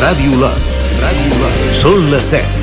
Ràdio Lot. Són les 7.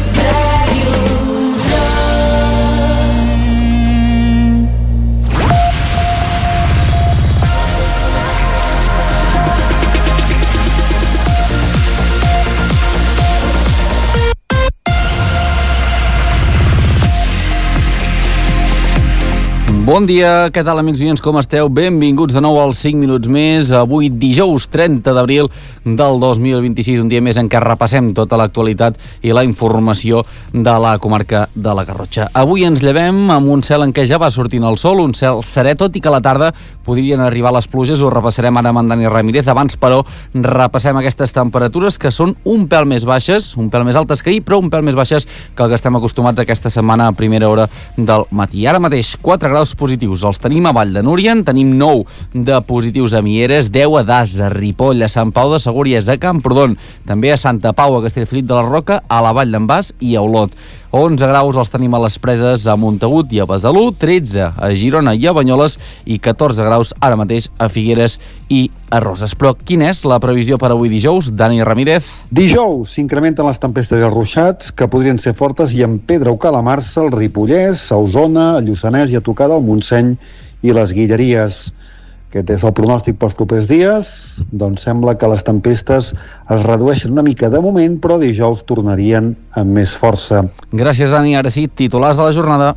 Bon dia, què tal amics i oients, com esteu? Benvinguts de nou als 5 minuts més. Avui dijous 30 d'abril del 2026, un dia més en què repassem tota l'actualitat i la informació de la comarca de la Garrotxa. Avui ens llevem amb un cel en què ja va sortint el sol, un cel serè, tot i que a la tarda podrien arribar les pluges. Ho repassarem ara amb en Dani Ramírez. Abans, però, repassem aquestes temperatures que són un pèl més baixes, un pèl més altes que ahir, però un pèl més baixes que el que estem acostumats aquesta setmana a primera hora del matí. Ara mateix, 4 graus positius els tenim a Vall de Núria, en tenim 9 de positius a Mieres, 10 a Dassa, a Ripoll, a Sant Pau de Segúries, a Camprodon, també a Santa Pau, a Castellfollit de la Roca, a la Vall d'en Bas i a Olot. 11 graus els tenim a les Preses, a Montagut i a Besalú, 13 a Girona i a Banyoles i 14 graus ara mateix a Figueres i a Roses. Però quina és la previsió per avui dijous? Dani Ramírez. Dijous s'incrementen les tempestes i els ruixats, que podrien ser fortes i amb pedra o calamarsa al Ripollès, a Osona, a Lluçanès i a tocar del Montseny i les Guilleries. Aquest és el pronòstic pels propers dies. Doncs sembla que les tempestes es redueixen una mica de moment, però dijous tornarien amb més força. Gràcies, Dani. Ara sí, titulars de la jornada.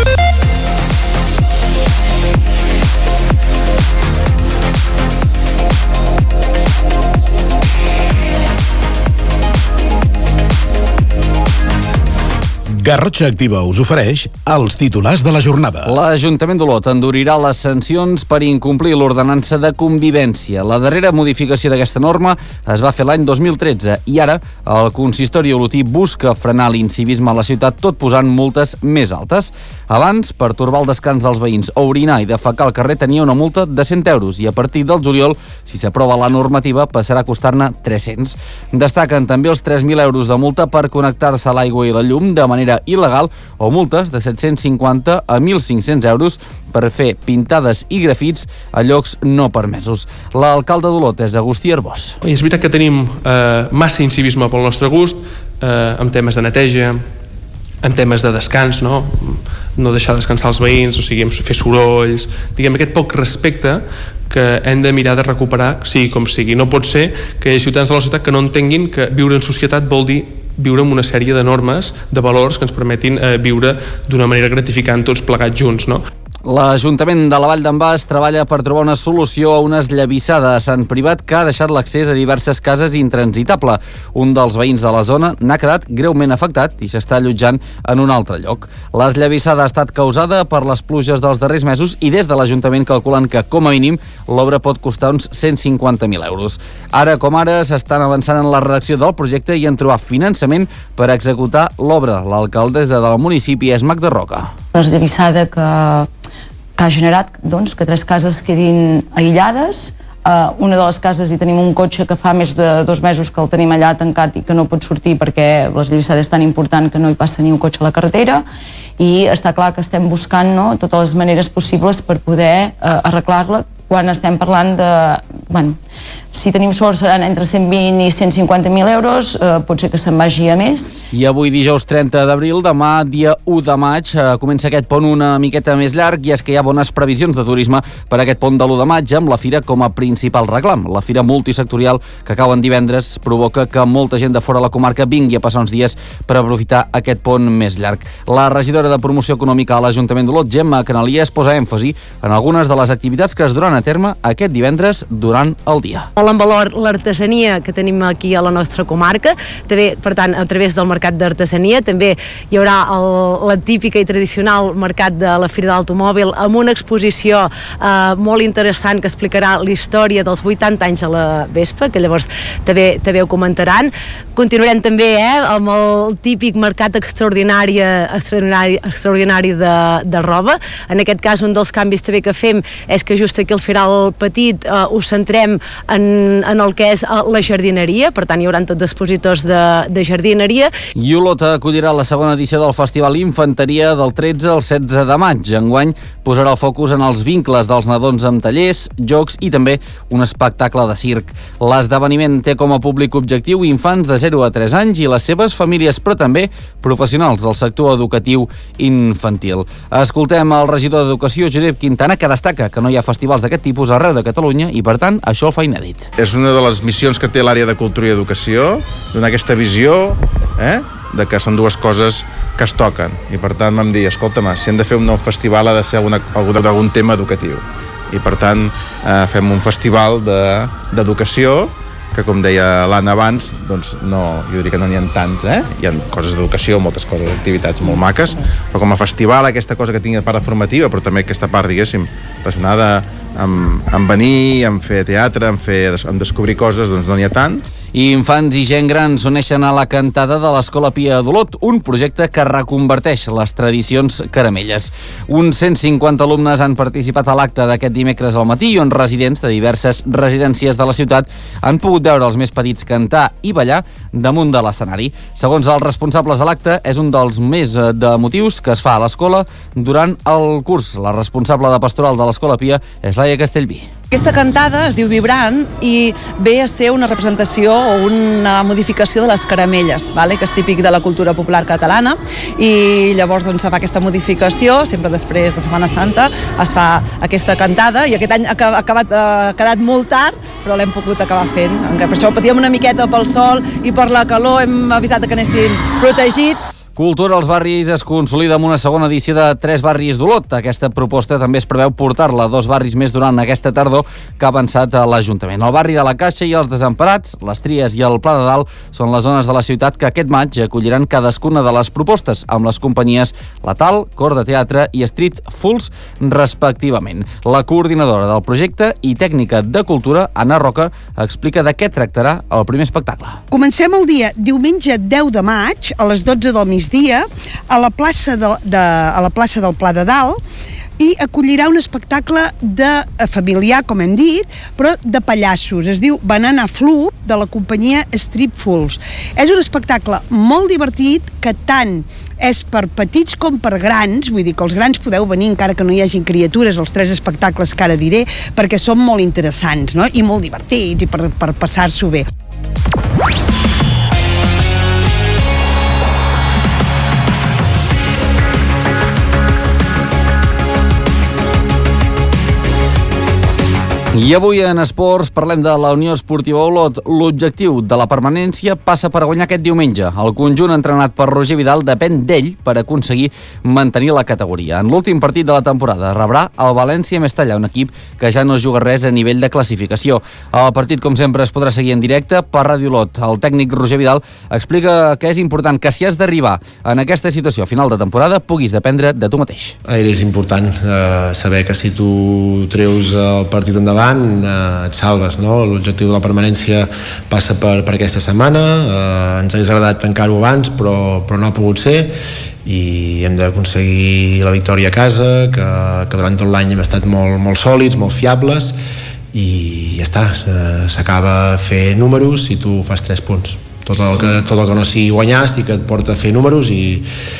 Garrotxa Activa us ofereix els titulars de la jornada. L'Ajuntament d'Olot endurirà les sancions per incomplir l'ordenança de convivència. La darrera modificació d'aquesta norma es va fer l'any 2013 i ara el consistori olotí busca frenar l'incivisme a la ciutat tot posant multes més altes. Abans, per torbar el descans dels veïns o orinar i defecar al carrer tenia una multa de 100 euros i a partir del juliol, si s'aprova la normativa, passarà a costar-ne 300. Destaquen també els 3.000 euros de multa per connectar-se a l'aigua i la llum de manera il·legal o multes de 750 a 1.500 euros per fer pintades i grafits a llocs no permesos. L'alcalde d'Olot és Agustí Arbós. És veritat que tenim massa incivisme pel nostre gust, amb temes de neteja, en temes de descans, no deixar descansar els veïns, o sigui, fer sorolls, diguem, aquest poc respecte que hem de mirar de recuperar, sigui com sigui. No pot ser que hi hagi ciutadans de la ciutat que no entenguin que viure en societat vol dir viure amb una sèrie de normes, de valors que ens permetin viure d'una manera gratificant tots plegats junts, no? L'Ajuntament de la Vall d'en Bas treballa per trobar una solució a una esllavissada a Sant Privat que ha deixat l'accés a diverses cases intransitable. Un dels veïns de la zona n'ha quedat greument afectat i s'està allotjant en un altre lloc. L'esllavissada ha estat causada per les pluges dels darrers mesos i des de l'Ajuntament calculen que, com a mínim, l'obra pot costar uns 150.000 euros. Ara com ara s'estan avançant en la redacció del projecte i en trobar finançament per executar l'obra. L'alcaldessa del municipi és Magda Roca. L'esllavissada que ha generat que 3 cases quedin aïllades. Una de les cases hi tenim un cotxe que fa més de 2 mesos que el tenim allà tancat i que no pot sortir perquè l'esllavissada és tan important que no hi passa ni un cotxe a la carretera, i està clar que estem buscant totes les maneres possibles per poder arreglar-la, quan estem parlant de... si tenim sort seran entre 120 i 150.000 euros, pot ser que se'n vagi a més. I avui dijous 30 d'abril, demà dia 1 de maig, comença aquest pont una miqueta més llarg, i és que hi ha bones previsions de turisme per aquest pont de l'1 de maig, amb la fira com a principal reclam. La fira multisectorial que cau en divendres provoca que molta gent de fora de la comarca vingui a passar uns dies per aprofitar aquest pont més llarg. La regidora de Promoció Econòmica a l'Ajuntament d'Olot, Gemma Canalies, posa èmfasi en algunes de les activitats que es duran a terme aquest divendres durant el dia. Molt en valor l'artesania que tenim aquí a la nostra comarca, també, per tant, a través del mercat d'artesania, també hi haurà la típica i tradicional mercat de la Fira d'Automòbil amb una exposició molt interessant que explicarà la història dels 80 anys de la Vespa, que llavors també ho comentaran. Continuarem també amb el típic mercat extraordinari de roba. En aquest cas, un dels canvis també que fem és que just aquí al Firal Petit ho centrem entrem en el que és la jardineria, per tant hi haurà tots expositors de jardineria. I Olot acollirà la segona edició del Festival Infanteria del 13 al 16 de maig. Enguany posarà el focus en els vincles dels nadons amb tallers, jocs i també un espectacle de circ. L'esdeveniment té com a públic objectiu infants de 0 a 3 anys i les seves famílies, però també professionals del sector educatiu infantil. Escoltem el regidor d'Educació, Josep Quintana, que destaca que no hi ha festivals d'aquest tipus arreu de Catalunya i, per tant, això el fa inèdit. És una de les missions que té l'àrea de Cultura i Educació, donar aquesta visió, de que són dues coses que es toquen. I, per tant, vam dir, escolta'm, si hem de fer un nou festival ha de ser d'algun tema educatiu. I, per tant, fem un festival d'educació que, com deia l'Anna abans, doncs no, jo diria que no n'hi ha tants, Hi ha coses d'educació, moltes coses, activitats molt maques, però com a festival aquesta cosa que tingui de part formativa, però també aquesta part, diguéssim, relacionada amb venir, amb fer teatre, amb descobrir coses, doncs no n'hi ha tant. I infants i gent gran s'uneixen a la cantada de l'Escola Pia d'Olot, un projecte que reconverteix les tradicions caramelles. Uns 150 alumnes han participat a l'acte d'aquest dimecres al matí, on residents de diverses residències de la ciutat han pogut veure els més petits cantar i ballar damunt de l'escenari. Segons els responsables de l'acte, és un dels més de motius que es fa a l'escola durant el curs. La responsable de pastoral de l'Escola Pia és Laia Castellví. Aquesta cantada es diu Vibrant i ve a ser una representació o una modificació de les caramelles, que és típic de la cultura popular catalana, i llavors doncs, se fa aquesta modificació, sempre després de Setmana Santa es fa aquesta cantada, i aquest any ha quedat molt tard, però l'hem pogut acabar fent. Per això patíem una miqueta pel sol i per la calor, hem avisat que anessin protegits. Cultura als barris es consolida amb una segona edició de 3 barris d'Olot. Aquesta proposta també es preveu portar-la a 2 barris més durant aquesta tardor que ha avançat a l'Ajuntament. El barri de la Caixa i els Desemparats, les Tries i el Pla de Dalt són les zones de la ciutat que aquest maig acolliran cadascuna de les propostes amb les companyies Latal, Cor de Teatre i Street Fools, respectivament. La coordinadora del projecte i tècnica de cultura, Anna Roca, explica de què tractarà el primer espectacle. Comencem el dia diumenge 10 de maig a les 12 del migdia a la plaça del Pla de Dalt i acollirà un espectacle familiar, com hem dit, però de pallassos. Es diu Banana Floop, de la companyia Street Fools. És un espectacle molt divertit que tant és per petits com per grans, vull dir que els grans podeu venir encara que no hi hagin criatures, els 3 espectacles que ara diré, perquè són molt interessants, no? I molt divertits i per passar-s'ho bé. I avui en esports parlem de la Unió Esportiva Olot. L'objectiu de la permanència passa per guanyar aquest diumenge. El conjunt entrenat per Roger Vidal depèn d'ell per aconseguir mantenir la categoria. En l'últim partit de la temporada rebrà el València Mestalla, un equip que ja no juga res a nivell de classificació. El partit, com sempre, es podrà seguir en directe per Ràdio Olot. El tècnic Roger Vidal explica que és important que si has d'arribar en aquesta situació a final de temporada puguis dependre de tu mateix. És important saber que si tu treus el partit endavant et salves, no? L'objectiu de la permanència passa per aquesta setmana, ens hagués agradat tancar-ho abans però no ha pogut ser i hem d'aconseguir la victòria a casa, que durant tot l'any hem estat molt sòlids, molt fiables i ja està, s'acaba fer números si tu fas 3 punts. Tot el que no sigui guanyar sí que et porta a fer números i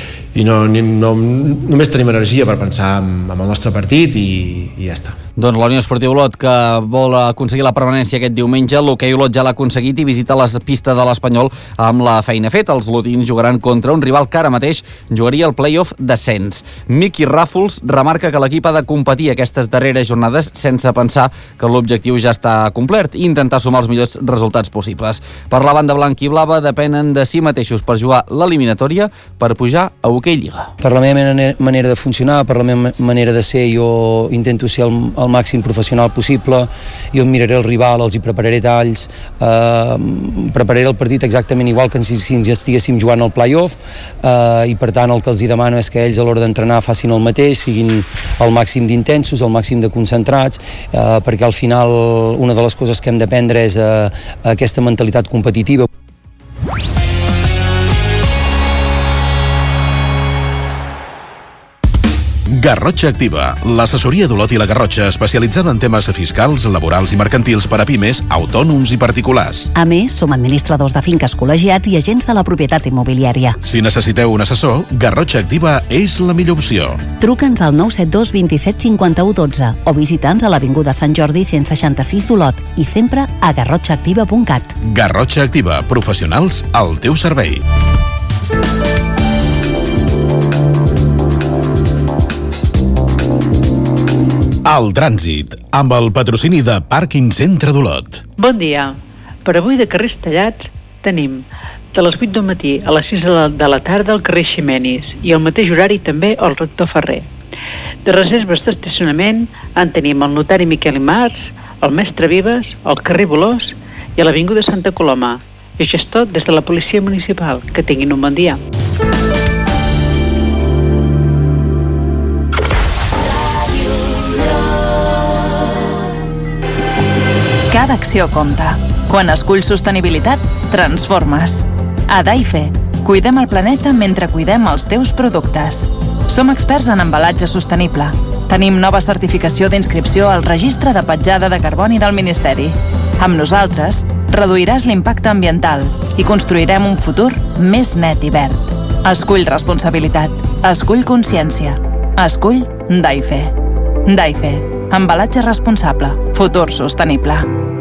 només tenim energia per pensar en el nostre partit i ja està. Doncs la Unió Esportiva Olot, que vol aconseguir la permanència aquest diumenge, l'Hoquei Olot ja l'ha aconseguit i visita les pistes de l'Espanyol amb la feina feta. Els olotins jugaran contra un rival que ara mateix jugaria el play-off descens. Miqui Ràfols remarca que l'equip ha de competir aquestes darreres jornades sense pensar que l'objectiu ja està complert i intentar sumar els millors resultats possibles. Per la banda blanca i blava depenen de si mateixos per jugar l'eliminatòria per pujar a Hoquei Lliga. Per la meva manera de funcionar, per la meva manera de ser, jo intento ser el màxim professional possible, jo em miraré el rival, els hi prepararé talls, prepararé el partit exactament igual que si ens estiguéssim jugant al play-off i per tant el que els hi demano és que ells a l'hora d'entrenar facin el mateix, siguin el màxim d'intensos, el màxim de concentrats, perquè al final una de les coses que hem d'aprendre és aquesta mentalitat competitiva. Garrotxa Activa, l'assessoria d'Olot i la Garrotxa especialitzada en temes fiscals, laborals i mercantils per a pimes, autònoms i particulars. A més, som administradors de finques col·legiats i agents de la propietat immobiliària. Si necessiteu un assessor, Garrotxa Activa és la millor opció. Truca'ns al 972 27 51 12 o visita'ns a l'Avinguda Sant Jordi 166 d'Olot i sempre a garrotxaactiva.cat. Garrotxa Activa, professionals al teu servei. El trànsit, amb el patrocini de Pàrquing Centre d'Olot. Bon dia. Per avui de carrers tallats tenim de les 8 del matí a les 6 de la tarda al carrer Ximenis i al mateix horari també al rector Ferrer. De reserves d'estacionament en tenim el notari Miquel Imars, el mestre Vives, al carrer Bolós i a l'avinguda Santa Coloma. I això és tot des de la policia municipal. Que tinguin un bon dia. Cada acció compta. Quan esculls sostenibilitat, transformes. A Daife, cuidem el planeta mentre cuidem els teus productes. Som experts en embalatge sostenible. Tenim nova certificació d'inscripció al Registre de Petjada de Carboni del Ministeri. Amb nosaltres, reduiràs l'impacte ambiental i construirem un futur més net i verd. Escull responsabilitat. Escull consciència. Escull Daife. Daife. Embalatge responsable. Futur sostenible.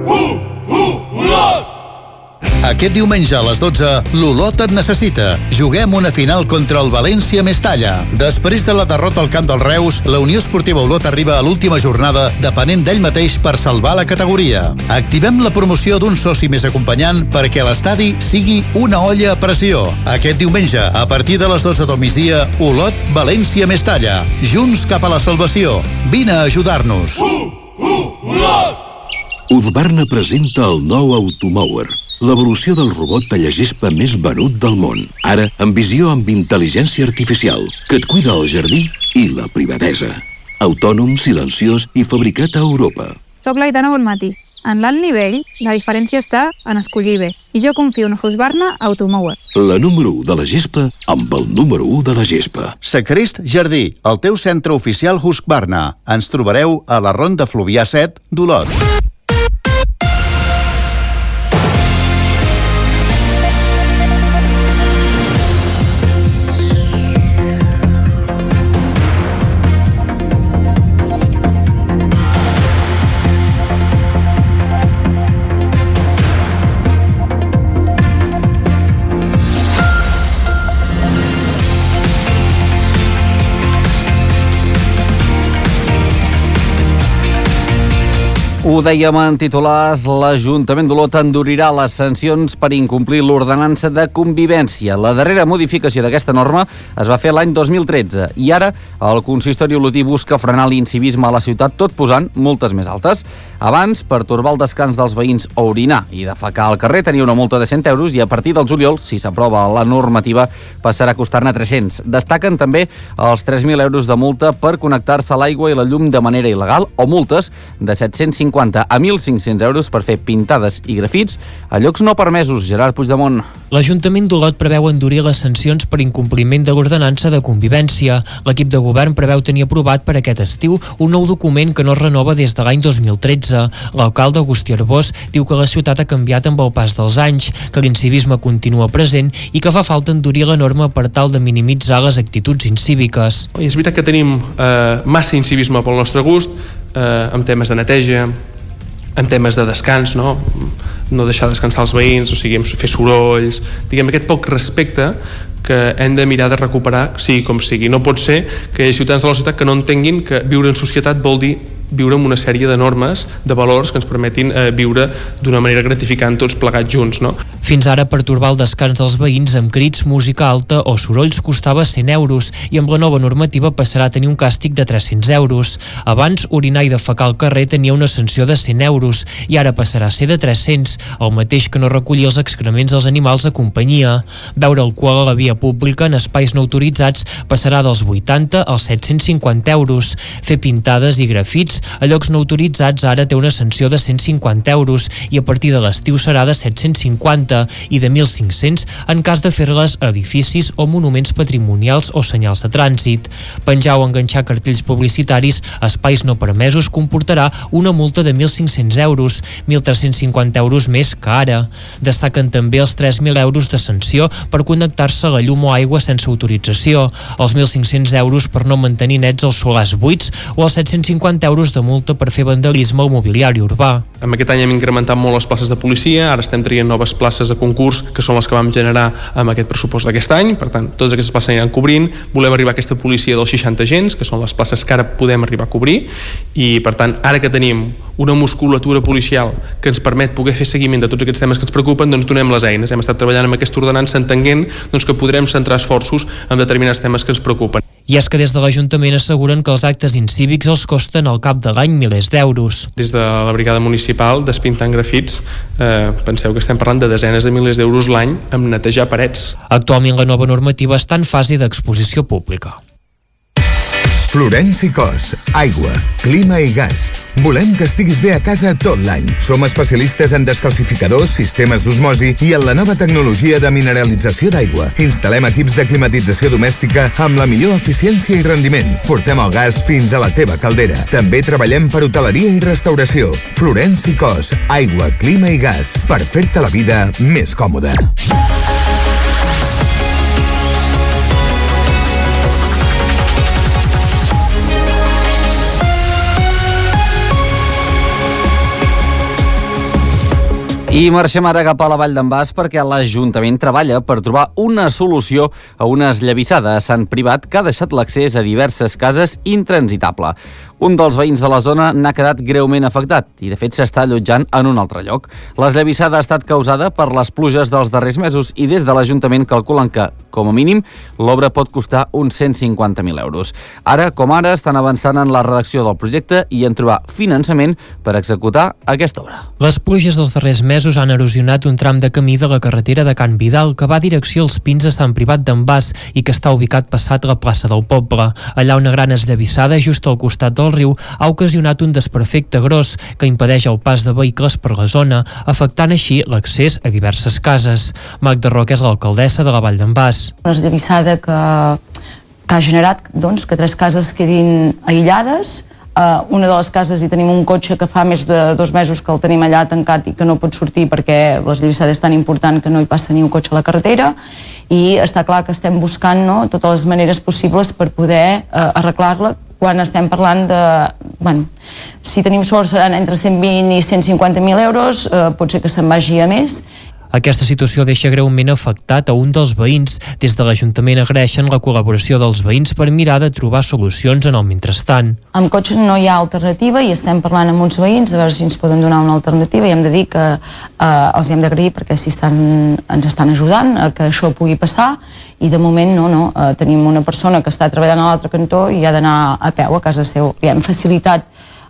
Aquest diumenge a les 12, l'Olot et necessita. Juguem una final contra el València Mestalla. Després de la derrota al camp del Reus, la Unió Esportiva Olot arriba a l'última jornada depenent d'ell mateix per salvar la categoria. Activem la promoció d'un soci més acompanyant perquè l'estadi sigui una olla a pressió. Aquest diumenge, a partir de les 12 del migdia, Olot, València Mestalla. Junts cap a la salvació. Vine a ajudar-nos. Olot! Husqvarna presenta el nou Automower, l'evolució del robot tallagespa més venut del món. Ara, amb visió amb intel·ligència artificial, que et cuida el jardí i la privadesa. Autònom, silenciós i fabricat a Europa. Soc l'Aitana Bonmatí. En l'alt nivell, la diferència està en escollir bé. I jo confio en Husqvarna Automower. La número 1 de la gespa amb el número 1 de la gespa. Sacrist Jardí, el teu centre oficial Husqvarna. Ens trobareu a la Ronda Fluvià 7 d'Olot. Ho dèiem en titulars, l'Ajuntament d'Olot endurirà les sancions per incomplir l'ordenança de convivència. La darrera modificació d'aquesta norma es va fer l'any 2013 i ara el consistori olotí busca frenar l'incivisme a la ciutat tot posant multes més altes. Abans, per torbar el descans dels veïns o orinar i defecar al carrer tenia una multa de 100 euros i a partir del juliol, si s'aprova la normativa, passarà a costar-ne 300. Destaquen també els 3.000 euros de multa per connectar-se a l'aigua i la llum de manera il·legal o multes de 750 a 1.500 euros per fer pintades i grafits a llocs no permesos. Gerard Puigdemont. L'Ajuntament d'Olot preveu endurir les sancions per incompliment de l'ordenança de convivència. L'equip de govern preveu tenir aprovat per aquest estiu un nou document que no es renova des de l'any 2013. L'alcalde Agustí Arbós diu que la ciutat ha canviat amb el pas dels anys, que l'incivisme continua present i que fa falta endurir la norma per tal de minimitzar les actituds incíviques. I és veritat que tenim massa incivisme pel nostre gust, en temes de neteja, en temes de descans, no deixar descansar els veïns, o sigui, fer sorolls, diguem, aquest poc respecte que hem de mirar de recuperar, sigui com sigui. No pot ser que hi hagi ciutadans de la ciutat que no entenguin que viure en societat vol dir viure amb una sèrie de normes, de valors que ens permetin viure d'una manera gratificant tots plegats junts, no? Fins ara, pertorbar el descans dels veïns amb crits, música alta o sorolls costava 100 euros i amb la nova normativa passarà a tenir un càstig de 300 euros. Abans, orinar i defecar al carrer tenia una sanció de 100 euros i ara passarà a ser de 300, el mateix que no recollir els excrements dels animals de companyia. Beure alcohol a la via pública en espais no autoritzats passarà dels 80 als 750 euros. Fer pintades i grafits a llocs no autoritzats ara té una sanció de 150 euros i a partir de l'estiu serà de 750. 1.050 i de 1.500 en cas de fer-les a edificis o monuments patrimonials o senyals de trànsit. Penjar o enganxar cartells publicitaris a espais no permesos comportarà una multa de 1.500 euros, 1.350 euros més que ara. Destaquen també els 3.000 euros de sanció per connectar-se a la llum o aigua sense autorització, els 1.500 euros per no mantenir nets els solars buits o els 750 euros de multa per fer vandalisme al mobiliari urbà. En aquest any hem incrementat molt les places de policia, ara estem traient noves places a concurs, que són les que vam generar amb aquest pressupost d'aquest any, per tant, totes aquestes places aniran cobrint. Volem arribar a aquesta policia dels 60 agents, que són les places que ara podem arribar a cobrir, i per tant, ara que tenim una musculatura policial que ens permet poder fer seguiment de tots aquests temes que ens preocupen, doncs donem les eines. Hem estat treballant amb aquesta ordenança entenent doncs, que podrem centrar esforços en determinats temes que ens preocupen. I és que des de l'Ajuntament asseguren que els actes incívics els costen al cap de l'any milers d'euros. Des de la brigada municipal, despintant grafits, penseu que estem parlant de desenes de milers d'euros l'any amb netejar parets. Actualment la nova normativa està en fase d'exposició pública. Florenci Cos, aigua, clima i gas. Volem que estiguis bé a casa tot l'any. Som especialistes en descalcificadors, sistemes d'osmosi i en la nova tecnologia de mineralització d'aigua. Instal·lem equips de climatització domèstica amb la millor eficiència i rendiment. Portem el gas fins a la teva caldera. També treballem per hoteleria i restauració. Florenci Cos, aigua, clima i gas. Per fer-te la vida més còmoda. I marxem ara cap a la Vall d'en Bas perquè l'Ajuntament treballa per trobar una solució a una esllavissada a Sant Privat que ha deixat l'accés a diverses cases intransitable. Un dels veïns de la zona n'ha quedat greument afectat i, de fet, s'està allotjant en un altre lloc. L'esllavissada ha estat causada per les pluges dels darrers mesos i des de l'Ajuntament calculen que, com a mínim, l'obra pot costar uns 150.000 euros. Ara, com ara, estan avançant en la redacció del projecte i en trobar finançament per executar aquesta obra. Les pluges dels darrers mesos han erosionat un tram de camí de la carretera de Can Vidal que va direcció als Pins a Sant Privat d'en Bas i que està ubicat passat la plaça del Poble. Allà una gran esllavissada just al costat del riu ha ocasionat un desperfecte gros que impedeix el pas de vehicles per la zona, afectant així l'accés a diverses cases. Magda Roca és l'alcaldessa de la Vall d'en Bas. Una esllavissada que ha generat doncs, que 3 cases quedin aïllades. Una de les cases hi tenim un cotxe que fa més de 2 mesos que el tenim allà tancat i que no pot sortir perquè l'esllavissada és tan important que no hi passa ni un cotxe a la carretera, i està clar que estem buscant totes les maneres possibles per poder arreglar-la. Quan estem parlant de... si tenim sort seran entre 120 i 150.000 euros, pot ser que se'n vagi a més. Aquesta situació deixa greument afectat a un dels veïns. Des de l'Ajuntament agraeixen la col·laboració dels veïns per mirar de trobar solucions en el mentrestant. Amb cotxe no hi ha alternativa i estem parlant amb uns veïns a veure si ens poden donar una alternativa, i hem de dir que els hem d'agrair perquè ens estan ajudant a que això pugui passar, i de moment tenim una persona que està treballant a l'altre cantó i ha d'anar a peu a casa seu. Li hem facilitat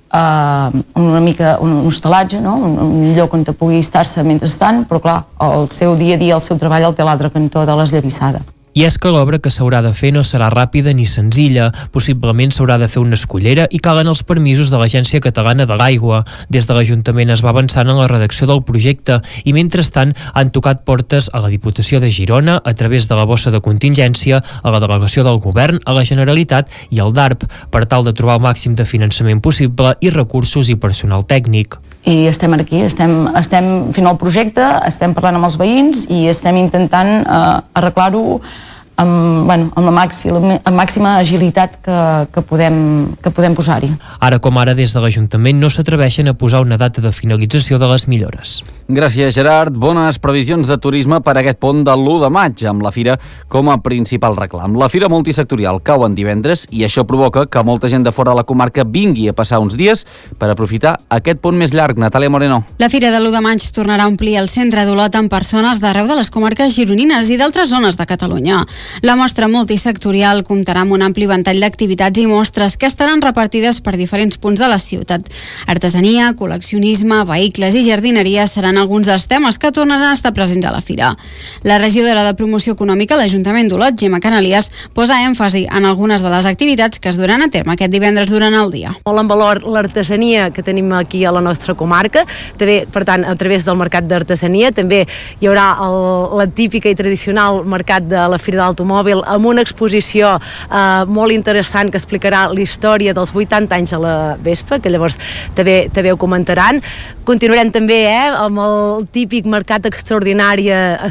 una mica un hostalatge, un lloc on pugui estar-se mentrestant, però clar, el seu dia a dia, el seu treball el té a l'altre cantó de l'esllavissada. I és que l'obra que s'haurà de fer no serà ràpida ni senzilla. Possiblement s'haurà de fer una escullera i calen els permisos de l'Agència Catalana de l'Aigua. Des de l'Ajuntament es va avançant en la redacció del projecte i, mentrestant, han tocat portes a la Diputació de Girona a través de la bossa de contingència, a la delegació del Govern, a la Generalitat i al DARP, per tal de trobar el màxim de finançament possible i recursos i personal tècnic. I estem aquí, estem fent el projecte, estem parlant amb els veïns i estem intentant arreglar-ho amb la màxima agilitat que podem posar-hi. Ara com ara, des de l'Ajuntament no s'atreveixen a posar una data de finalització de les millores. Gràcies, Gerard. Bones previsions de turisme per aquest pont de l'1 de maig, amb la Fira com a principal reclam. La Fira multisectorial cau en divendres i això provoca que molta gent de fora de la comarca vingui a passar uns dies per aprofitar aquest pont més llarg. Natàlia Moreno. La Fira de l'1 de maig tornarà a omplir el centre d'Olot amb persones d'arreu de les comarques gironines i d'altres zones de Catalunya. La mostra multisectorial comptarà amb un ampli ventall d'activitats i mostres que estaran repartides per diferents punts de la ciutat. Artesania, col·leccionisme, vehicles i jardineria seran alguns dels temes que tornaran a estar presents a la fira. La regidora de Promoció Econòmica a l'Ajuntament d'Olot, Gemma Canalies, posa èmfasi en algunes de les activitats que es duran a terme aquest divendres durant el dia. Molt en valor l'artesania que tenim aquí a la nostra comarca. També, per tant, a través del mercat d'artesania també hi haurà la típica i tradicional mercat de la Fira de l'Automòbil amb una exposició molt interessant que explicarà la història dels 80 anys de la Vespa, que llavors també ho comentaran. Continuarem també amb el típic mercat extraordinari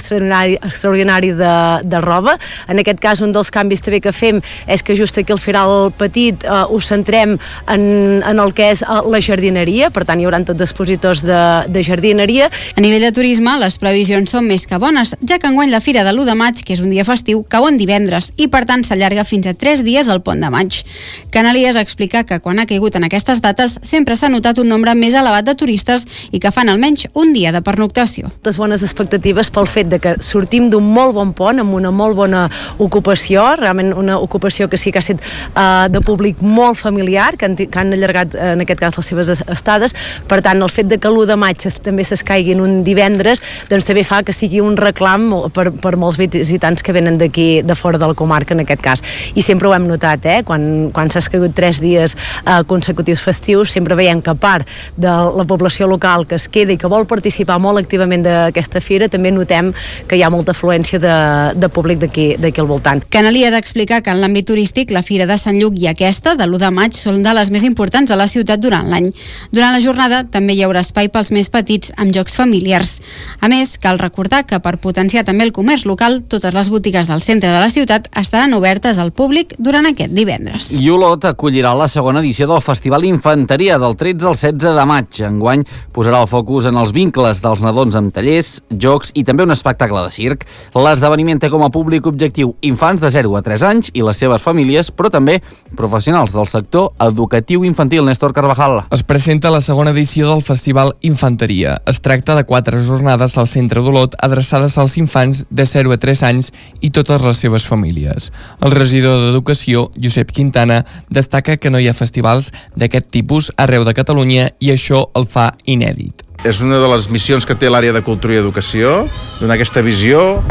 de roba. En aquest cas, un dels canvis també que fem és que just aquí al Firal Petit ho centrem en el que és la jardineria, per tant hi haurà tots expositors de jardineria. A nivell de turisme, les previsions són més que bones, ja que enguany la Fira de l'1 de maig, que és un dia festiu, cau en divendres i per tant s'allarga fins a 3 dies al pont de maig. Canalies explica que quan ha caigut en aquestes dates sempre s'ha notat un nombre més elevat de turistes i que fan almenys un dia de pernoctació. Moltes bones expectatives pel fet de que sortim d'un molt bon pont amb una molt bona ocupació, realment una ocupació que sí que ha estat de públic molt familiar, que han allargat en aquest cas les seves estades. Per tant, el fet de que l'1 de maig també s'escaigui en un divendres doncs també fa que sigui un reclam per molts visitants que venen d'aquí, de fora de la comarca en aquest cas. I sempre ho hem notat, quan s'ha escaigut 3 dies consecutius festius, sempre veiem que a part de la població local que es queda i que vol participar molt activament d'aquesta fira, també notem que hi ha molta afluència de públic d'aquí al voltant. Canalies explica que en l'àmbit turístic la Fira de Sant Lluc i aquesta, de l'1 de maig, són de les més importants de la ciutat durant l'any. Durant la jornada també hi haurà espai pels més petits amb jocs familiars. A més, cal recordar que per potenciar també el comerç local, totes les botigues del centre de la ciutat estaran obertes al públic durant aquest divendres. I Olot acollirà la segona edició del Festival Infanteria del 13 al 16 de maig. Enguany posarà el focus en els vincles dels nadons amb tallers, jocs i també un espectacle de circ. L'esdeveniment té com a públic objectiu infants de 0 a 3 anys i les seves famílies, però també professionals del sector educatiu infantil. Néstor Carvajal. Es presenta la segona edició del Festival Infanteria. Es tracta de 4 jornades al centre d'Olot adreçades als infants de 0 a 3 anys i totes les seves famílies. El regidor d'Educació, Josep Quintana, destaca que no hi ha festivals d'aquest tipus arreu de Catalunya i això el fa inèdit. És una de les missions que té l'àrea de Cultura i Educació, donar aquesta visió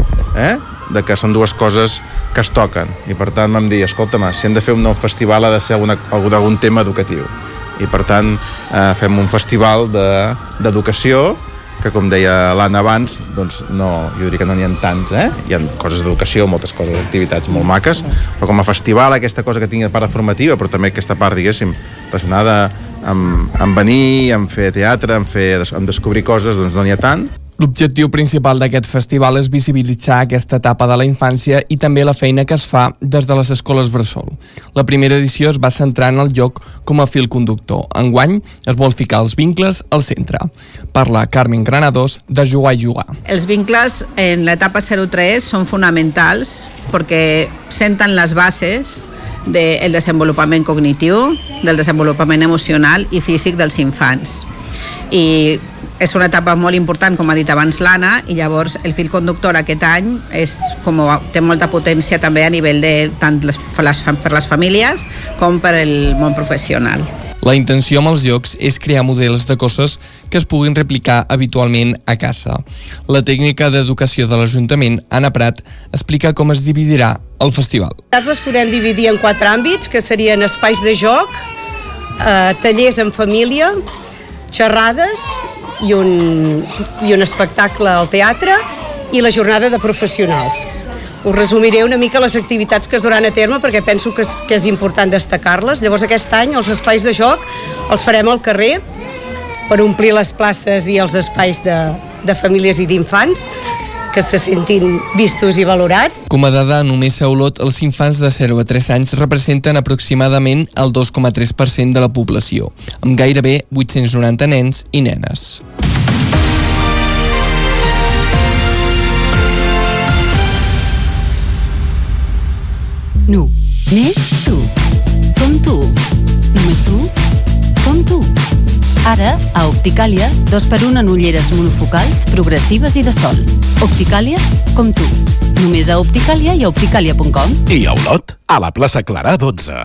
de que són dues coses que es toquen. I per tant vam dir, escolta'm, si hem de fer un nou festival ha de ser d'algun tema educatiu. I per tant fem un festival d'educació que, com deia l'Anna abans, doncs no, jo diria que no n'hi ha tants, Hi ha coses d'educació, moltes coses, activitats molt maques, però com a festival aquesta cosa que tingui de part formativa, però també aquesta part, diguéssim, relacionada amb venir, amb fer teatre, amb descobrir coses, doncs no n'hi ha tant. L'objectiu principal d'aquest festival és visibilitzar aquesta etapa de la infància i també la feina que es fa des de les escoles bressol. La primera edició es va centrar en el joc com a fil conductor. Enguany es vol ficar els vincles al centre. Parla Carmen Granados de Jugar i Jugar. Els vincles en l'etapa 0-3 són fonamentals perquè senten les bases del desenvolupament cognitiu, del desenvolupament emocional i físic dels infants. I és una etapa molt important, com ha dit abans l'Anna, i llavors el fil conductor aquest any té molta potència també a nivell de tant per les famílies com per el món professional. La intenció amb els jocs és crear models de coses que es puguin replicar habitualment a casa. La tècnica d'educació de l'Ajuntament, Anna Prat, explica com es dividirà el festival. Les podem dividir en 4 àmbits, que serien espais de joc, tallers en família, xerrades i un espectacle al teatre i la jornada de professionals. Us resumiré una mica les activitats que es duran a terme perquè penso que és important destacar-les. Llavors aquest any els espais de joc els farem al carrer per omplir les places i els espais de famílies i d'infants que se sentin vistos i valorats. Com a dada, només a Olot els infants de 0 a 3 anys representen aproximadament el 2,3% de la població, amb gairebé 890 nens i nenes. Només tu. Com tu. Només tu. Com tu. Ara, a Opticàlia, 2x1 en ulleres monofocals, progressives i de sol. Opticàlia, com tu. Només a Opticàlia i a opticàlia.com. I a Olot, a la plaça Clarà 12.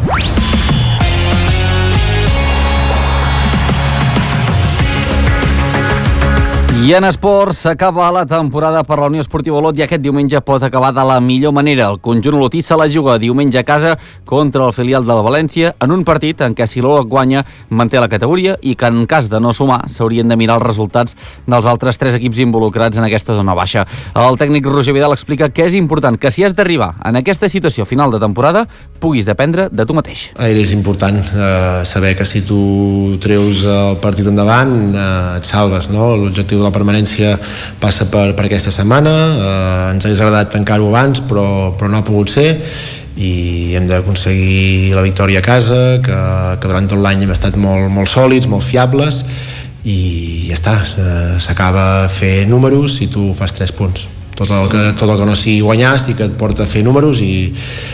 I en esports s'acaba la temporada per la Unió Esportiva Olot i aquest diumenge pot acabar de la millor manera. El conjunt olotí se la juga diumenge a casa contra el filial del València en un partit en què si l'Olot guanya manté la categoria i que en cas de no sumar s'haurien de mirar els resultats dels altres 3 equips involucrats en aquesta zona baixa. El tècnic Roger Vidal explica que és important que si has d'arribar en aquesta situació final de temporada puguis dependre de tu mateix. És important saber que si tu treus el partit endavant et salves, no? L'objectiu de la permanència passa per aquesta setmana, ens hauria agradat tancar-ho abans però no ha pogut ser i hem d'aconseguir la victòria a casa, que durant tot l'any hem estat molt sòlids, molt fiables i ja està, s'acaba fer números i tu fas 3 punts. Tot el que no sigui guanyar sí que et porta a fer números i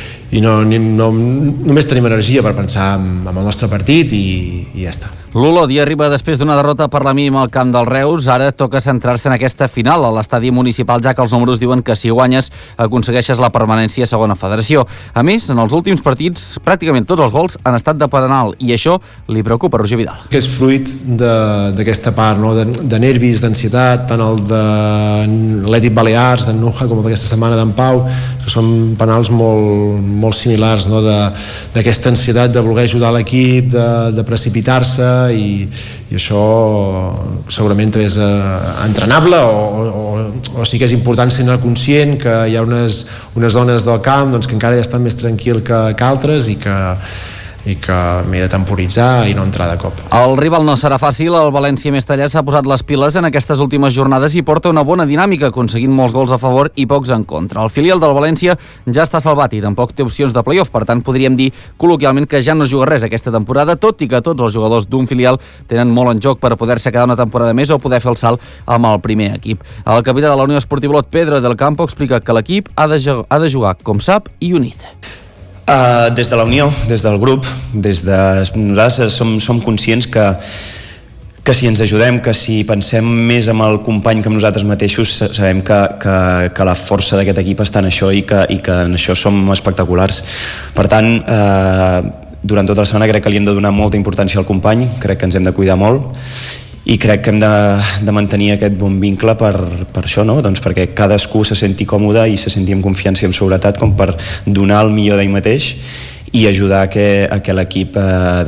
només tenim energia per pensar en el nostre partit i ja està. L'Olot hi arriba després d'una derrota per la mínima al camp del Reus. Ara toca centrar-se en aquesta final a l'estadi municipal, ja que els números diuen que si guanyes aconsegueixes la permanència a segona federació. A més, en els últims partits pràcticament tots els gols han estat de penal i això li preocupa a Roger Vidal. Que és fruit d'aquesta part, no? de nervis, d'ansietat, tant el de l'Atlètic Balears, d'en Nuja, com d'aquesta setmana d'en Pau, que són penals molt similars, no? D'aquesta ansietat de voler ajudar l'equip, de precipitar-se i això segurament també és entrenable o sí que és important ser conscient que hi ha unes zones del camp que encara ja estan més tranquil que altres i que m'he de temporitzar i no entrar de cop. El rival no serà fàcil. El València Mestallà s'ha posat les piles en aquestes últimes jornades i porta una bona dinàmica, aconseguint molts gols a favor i pocs en contra. El filial del València ja està salvat i tampoc té opcions de play-off, per tant podríem dir col·loquialment que ja no juga res aquesta temporada, tot i que tots els jugadors d'un filial tenen molt en joc per poder-se quedar una temporada més o poder fer el salt amb el primer equip. El capità de la Unió Esportiva Olot, Pedro del Campo, explica que l'equip ha de jugar com sap i unit. Des de la Unió, des del grup, nosaltres som conscients que si ens ajudem, que si pensem més en el company que en nosaltres mateixos, sabem que la força d'aquest equip està en això i que en això som espectaculars. Per tant, durant tota la setmana crec que li hem de donar molta importància al company, crec que ens hem de cuidar molt i crec que hem de mantenir aquest bon vincle per això, no? Doncs perquè cadascú se senti còmode i se senti amb confiança i amb seguretat com per donar el millor d'ell mateix i ajudar a que l'equip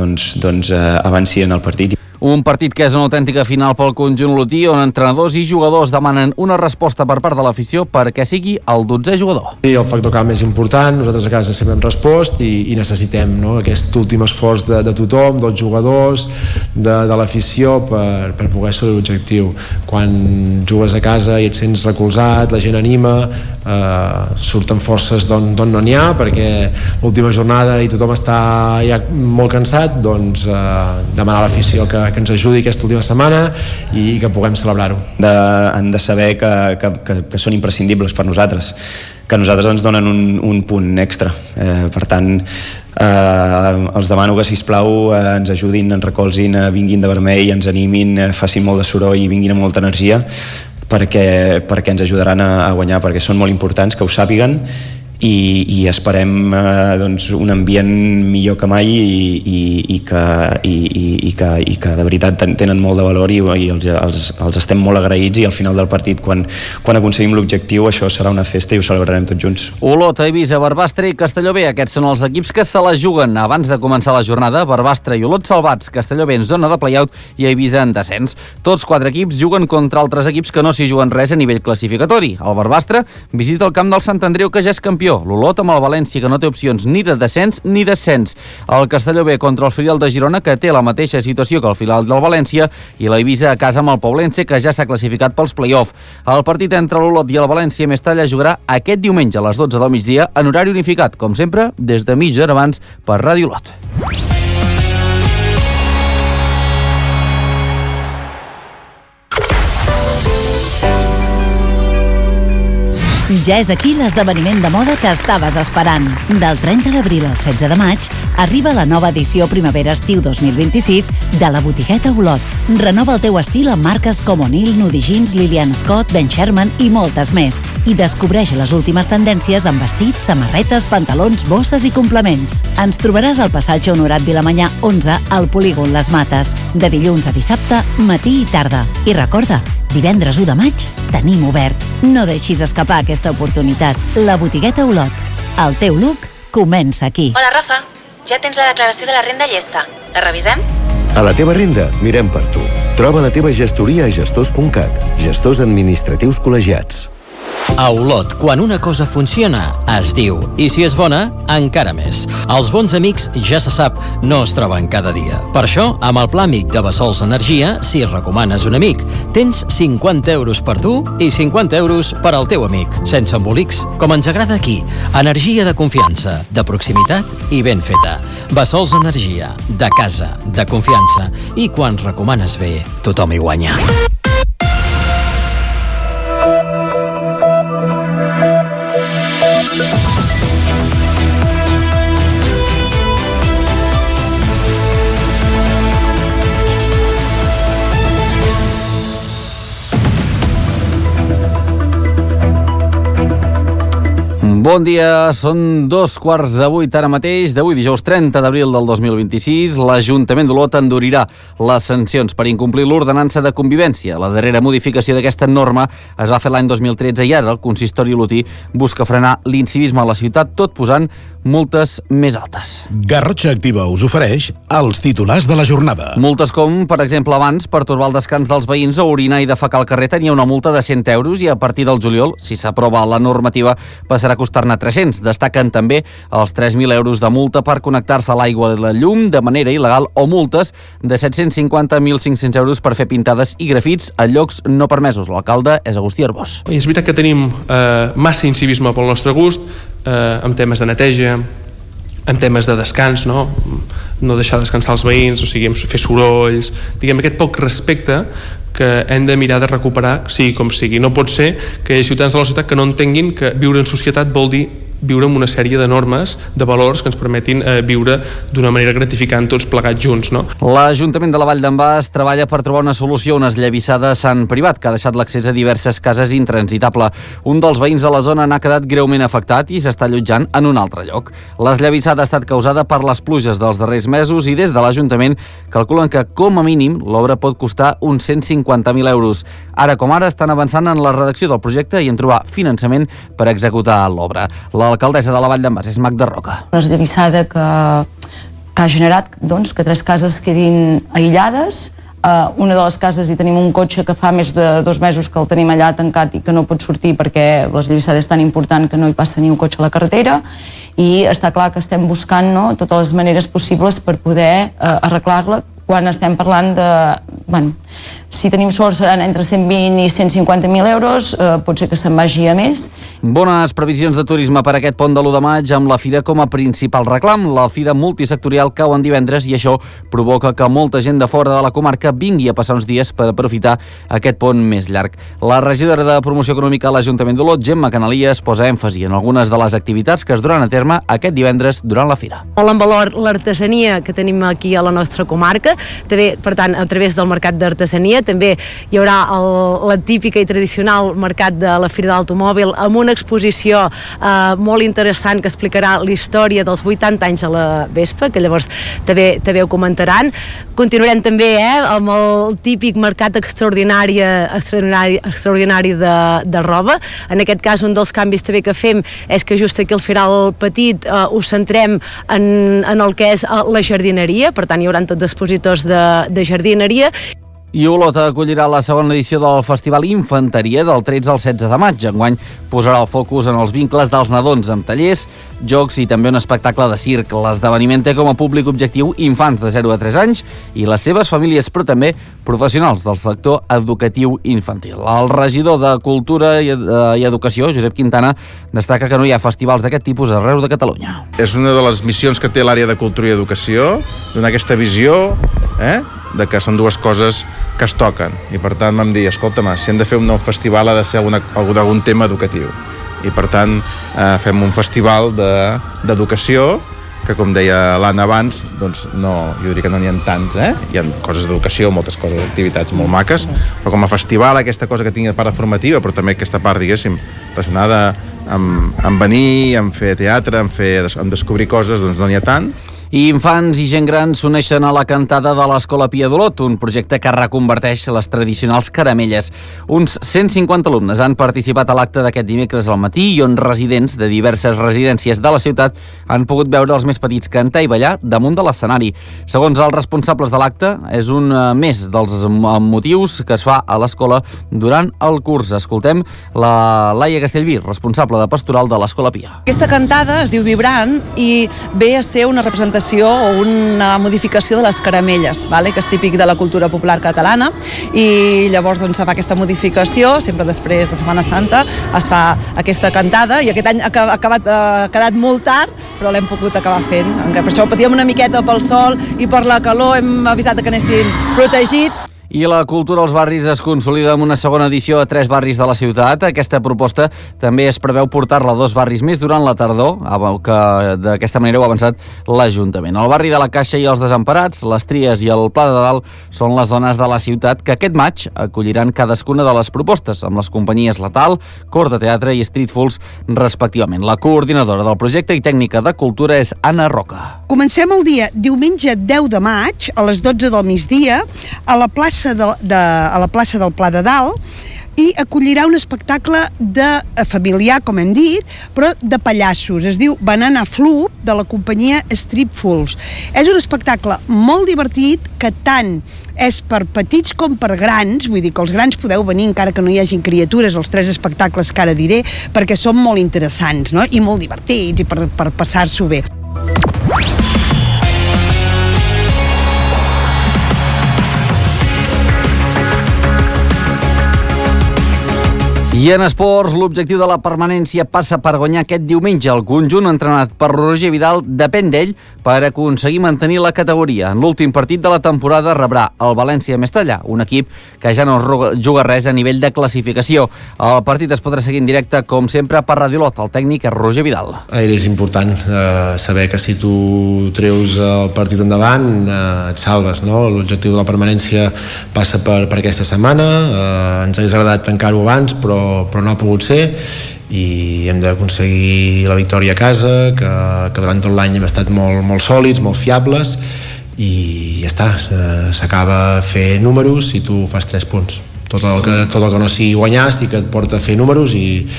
avanci en el partit. Un partit que és una autèntica final pel conjunt olotí, on entrenadors i jugadors demanen una resposta per part de l'afició perquè sigui el 12è jugador. Sí, el factor camp és important, nosaltres a casa sempre hem respost i necessitem, no? Aquest últim esforç de tothom, dels jugadors, de l'afició per poder assolir l'objectiu. Quan jugues a casa i et sents recolzat, la gent anima, surten forces d'on no n'hi ha, perquè l'última jornada i tothom està ja molt cansat, doncs demanar a l'afició que ens ajudi aquesta última setmana i que puguem celebrar-ho. Han de saber que són imprescindibles per nosaltres, que a nosaltres ens donen un punt extra. Per tant, els demano que, sisplau, ens ajudin, ens recolzin, vinguin de vermell, ens animin, facin molt de soroll i vinguin amb molta energia perquè ens ajudaran a guanyar, perquè són molt importants, que ho sàpiguen i esperem un ambient millor que mai i que de veritat tenen molt de valor i els estem molt agraïts i al final del partit quan aconseguim l'objectiu això serà una festa i ho celebrarem tots junts. Olot, Eivissa, Barbastre i Castelló B, aquests són els equips que se la juguen abans de començar la jornada. Barbastre i Olot salvats, Castelló B en zona de play-out i Eivissa en descens. Tots 4 equips juguen contra altres equips que no s'hi juguen res a nivell classificatori. El Barbastre visita el camp del Sant Andreu, que ja és campió. L'Olot amb el València, que no té opcions ni de descens ni descens. El Castelló B contra el filial de Girona, que té la mateixa situació que el filial del València, i la Eivissa a casa amb el Poblense, que ja s'ha classificat pels play-off. El partit entre l'Olot i el València Mestalla jugarà aquest diumenge a les 12 del migdia en horari unificat, com sempre, des de mitja hora abans per Ràdio Olot. Ja és aquí l'esdeveniment de moda que estaves esperant. Del 30 d'abril al 16 de maig arriba la nova edició Primavera-Estiu 2026 de la botigueta Olot. Renova el teu estil amb marques com O'Neill, Nudie Jeans, Lilian Scott, Ben Sherman i moltes més. I descobreix les últimes tendències en vestits, samarretes, pantalons, bosses i complements. Ens trobaràs al passatge Honorat Vilamanyà 11 al polígon Les Mates, de dilluns a dissabte, matí i tarda. I recorda, divendres 1 de maig tenim obert. No deixis escapar aquesta oportunitat. La botigueta Olot. El teu look comença aquí. Hola, Rafa. Ja tens la declaració de la renda llesta. La revisem? A la teva renda, mirem per tu. Troba la teva gestoria a gestors.cat. Gestors administratius col·legiats. A Olot, quan una cosa funciona, es diu. I si és bona, encara més. Els bons amics, ja se sap, no es troben cada dia. Per això, amb el Pla Amic de Bessols Energia, si recomanes un amic, tens 50 euros per tu i 50 euros per al teu amic, sense embolics, com ens agrada aquí. Energia de confiança, de proximitat i ben feta. Bessols Energia, de casa, de confiança. I quan recomanes bé, tothom hi guanya. Bon dia, són 7:45 ara mateix, d'avui dijous 30 d'abril del 2026. L'Ajuntament d'Olot endurirà les sancions per incomplir l'ordenança de convivència. La darrera modificació d'aquesta norma es va fer l'any 2013 i ara el consistori olotí busca frenar l'incivisme a la ciutat, tot posant multes més altes. Garrotxa Activa us ofereix els titulars de la jornada. Multes com, per exemple, abans, pertorbar el descans dels veïns o orinar i defecar al carrer tenia una multa de 100 euros i a partir del juliol, si s'aprova la normativa, passarà a costar-ne 300. Destaquen també els 3.000 euros de multa per connectar-se a l'aigua i la llum de manera il·legal o multes de 750 a 1.500 euros per fer pintades i grafits a llocs no permesos. L'alcalde és Agustí Arbós. I és veritat que tenim massa incivisme pel nostre gust, en temes de neteja, en temes de descans, no deixar descansar els veïns, o sigui, fer sorolls, diguem, aquest poc respecte que hem de mirar de recuperar, sigui com sigui. No pot ser que hi hagi ciutadans de la ciutat que no entenguin que viure en societat vol dir viure amb una sèrie de normes, de valors que ens permetin viure d'una manera gratificant tots plegats junts. No? L'Ajuntament de la Vall d'en Bas treballa per trobar una solució a una esllavissada a Sant Privat que ha deixat l'accés a diverses cases intransitable. Un dels veïns de la zona n'ha quedat greument afectat i s'està allotjant en un altre lloc. L'esllavissada ha estat causada per les pluges dels darrers mesos i des de l'Ajuntament calculen que, com a mínim, l'obra pot costar uns 150.000 euros. Ara com ara estan avançant en la redacció del projecte i en trobar finançament per executar l'obra. L'alcaldessa de la Vall d'en Bas és Magda Roca. L'esllavissada que ha generat que 3 cases quedin aïllades. Una de les cases hi tenim un cotxe que fa més de 2 mesos que el tenim allà tancat i que no pot sortir perquè l'esllavissada és tan important que no hi passa ni un cotxe a la carretera, i està clar que estem buscant totes les maneres possibles per poder arreglar-la. Quan estem parlant de... si tenim sort seran entre 120 i 150.000 euros, pot ser que se'n vagi a més. Bones previsions de turisme per aquest pont de l'1 de maig amb la fira com a principal reclam. La fira multisectorial cau en divendres i això provoca que molta gent de fora de la comarca vingui a passar uns dies per aprofitar aquest pont més llarg. La regidora de Promoció Econòmica a l'Ajuntament d'Olot, Gemma Canalies, posa èmfasi en algunes de les activitats que es duran a terme aquest divendres durant la fira. Molt en valor l'artesania que tenim aquí a la nostra comarca. També, per tant, a través del mercat d'artesania també hi haurà la típica i tradicional mercat de la Fira de l'Automòbil amb una exposició molt interessant que explicarà la història dels 80 anys de la Vespa, que llavors també ho comentaran. Continuarem també amb el típic mercat extraordinari de roba. En aquest cas, un dels canvis també que fem és que just aquí al Firal Petit ho centrem en el que és la jardineria, per tant hi haurà tots expositors de jardineria. I Olot acollirà la segona edició del Festival Infanteria del 13 al 16 de maig. Enguany posarà el focus en els vincles dels nadons amb tallers, jocs i també un espectacle de circ. L'esdeveniment té com a públic objectiu infants de 0 a 3 anys i les seves famílies, però també professionals del sector educatiu infantil. El regidor de Cultura i Educació, Josep Quintana, destaca que no hi ha festivals d'aquest tipus arreu de Catalunya. És una de les missions que té l'àrea de Cultura i Educació, donar aquesta visió, de que són dues coses que es toquen, i per tant vam dir, escolta'm, si hem de fer un nou festival ha de ser d'algun tema educatiu, i per tant fem un festival d'educació que, com deia l'Anna abans, doncs no, jo diria que no n'hi ha tants, hi ha coses d'educació, moltes coses, activitats molt maques, però com a festival aquesta cosa que tingui part formativa, però també aquesta part, diguéssim, relacionada amb venir, amb fer teatre, amb descobrir coses, doncs no n'hi ha tant. I infants i gent gran s'uneixen a la cantada de l'Escola Pia d'Olot, un projecte que reconverteix les tradicionals caramelles. Uns 150 alumnes han participat a l'acte d'aquest dimecres al matí i on residents de diverses residències de la ciutat han pogut veure els més petits cantar i ballar damunt de l'escenari. Segons els responsables de l'acte, és un més dels motius que es fa a l'escola durant el curs. Escoltem la Laia Castellví, responsable de pastoral de l'Escola Pia. Aquesta cantada es diu Vibrant i ve a ser una representació o una modificació de les caramelles, que és típic de la cultura popular catalana, i llavors doncs, se fa aquesta modificació, sempre després de Setmana Santa es fa aquesta cantada, i aquest any ha quedat molt tard, però l'hem pogut acabar fent. Per això patíem una miqueta pel sol i per la calor, hem avisat que anessin protegits. I la cultura als barris es consolida amb una segona edició a 3 barris de la ciutat. Aquesta proposta també es preveu portar-la a 2 barris més durant la tardor, que d'aquesta manera ho ha avançat l'Ajuntament. El barri de la Caixa i els Desemparats, les Tries i el Pla de Dalt són les zones de la ciutat que aquest maig acolliran cadascuna de les propostes, amb les companyies Letal, Cor de Teatre i Street Fools, respectivament. La coordinadora del projecte i tècnica de cultura és Anna Roca. Comencem el dia diumenge 10 de maig a les 12 del migdia a la plaça del Pla de Dalt, i acollirà un espectacle familiar, com hem dit, però de pallassos. Es diu Banana Floop, de la companyia Street Fools. És un espectacle molt divertit que tant és per petits com per grans, vull dir que els grans podeu venir encara que no hi hagin criatures, els 3 espectacles que ara diré, perquè són molt interessants, no? I molt divertits, i per passar-s'ho bé. I en esports, l'objectiu de la permanència passa per guanyar aquest diumenge. El conjunt entrenat per Roger Vidal depèn d'ell per aconseguir mantenir la categoria. En l'últim partit de la temporada rebrà el València Mestalla, un equip que ja no juga res a nivell de classificació. El partit es podrà seguir en directe, com sempre, per Radio Olot. El tècnic és Roger Vidal. És important saber que si tu treus el partit endavant et salves, no? L'objectiu de la permanència passa per aquesta setmana. Ens hauria agradat tancar-ho abans, però no ha pogut ser, i hem d'aconseguir la victòria a casa, que durant tot l'any hem estat molt sòlids, molt fiables, i ja està, s'acaba fer números si tu fas 3 punts. Tot el que no sigui guanyar sí que et porta a fer números, i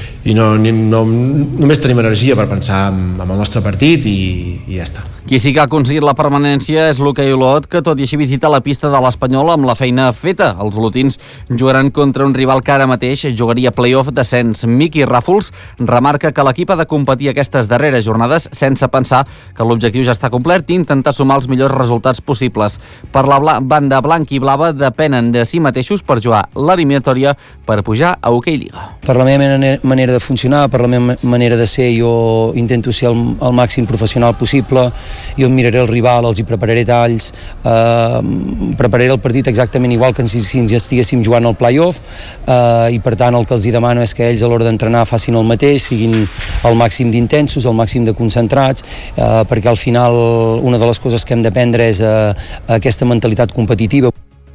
només tenim energia per pensar en el nostre partit i ja està. Qui sí que ha aconseguit la permanència és l'Hoquei Olot, que tot i així visita la pista de l'Espanyol amb la feina feta. Els olotins jugaran contra un rival que ara mateix jugaria play-off descens. Miqui Ràfols remarca que l'equip ha de competir aquestes darreres jornades sense pensar que l'objectiu ja està complert i intentar sumar els millors resultats possibles. Per la banda blanca i blava depenen de si mateixos per jugar l'eliminatòria per pujar a Hoquei Lliga. Per la meva manera de funcionar, per la meva manera de ser, jo intento ser el màxim professional possible. Jo em miraré el rival, els hi prepararé talls, prepararé el partit exactament igual que si ens estiguéssim jugant al play-off, i per tant el que els hi demano és que ells a l'hora d'entrenar facin el mateix, siguin el màxim d'intensos, el màxim de concentrats, perquè al final una de les coses que hem d'aprendre és aquesta mentalitat competitiva.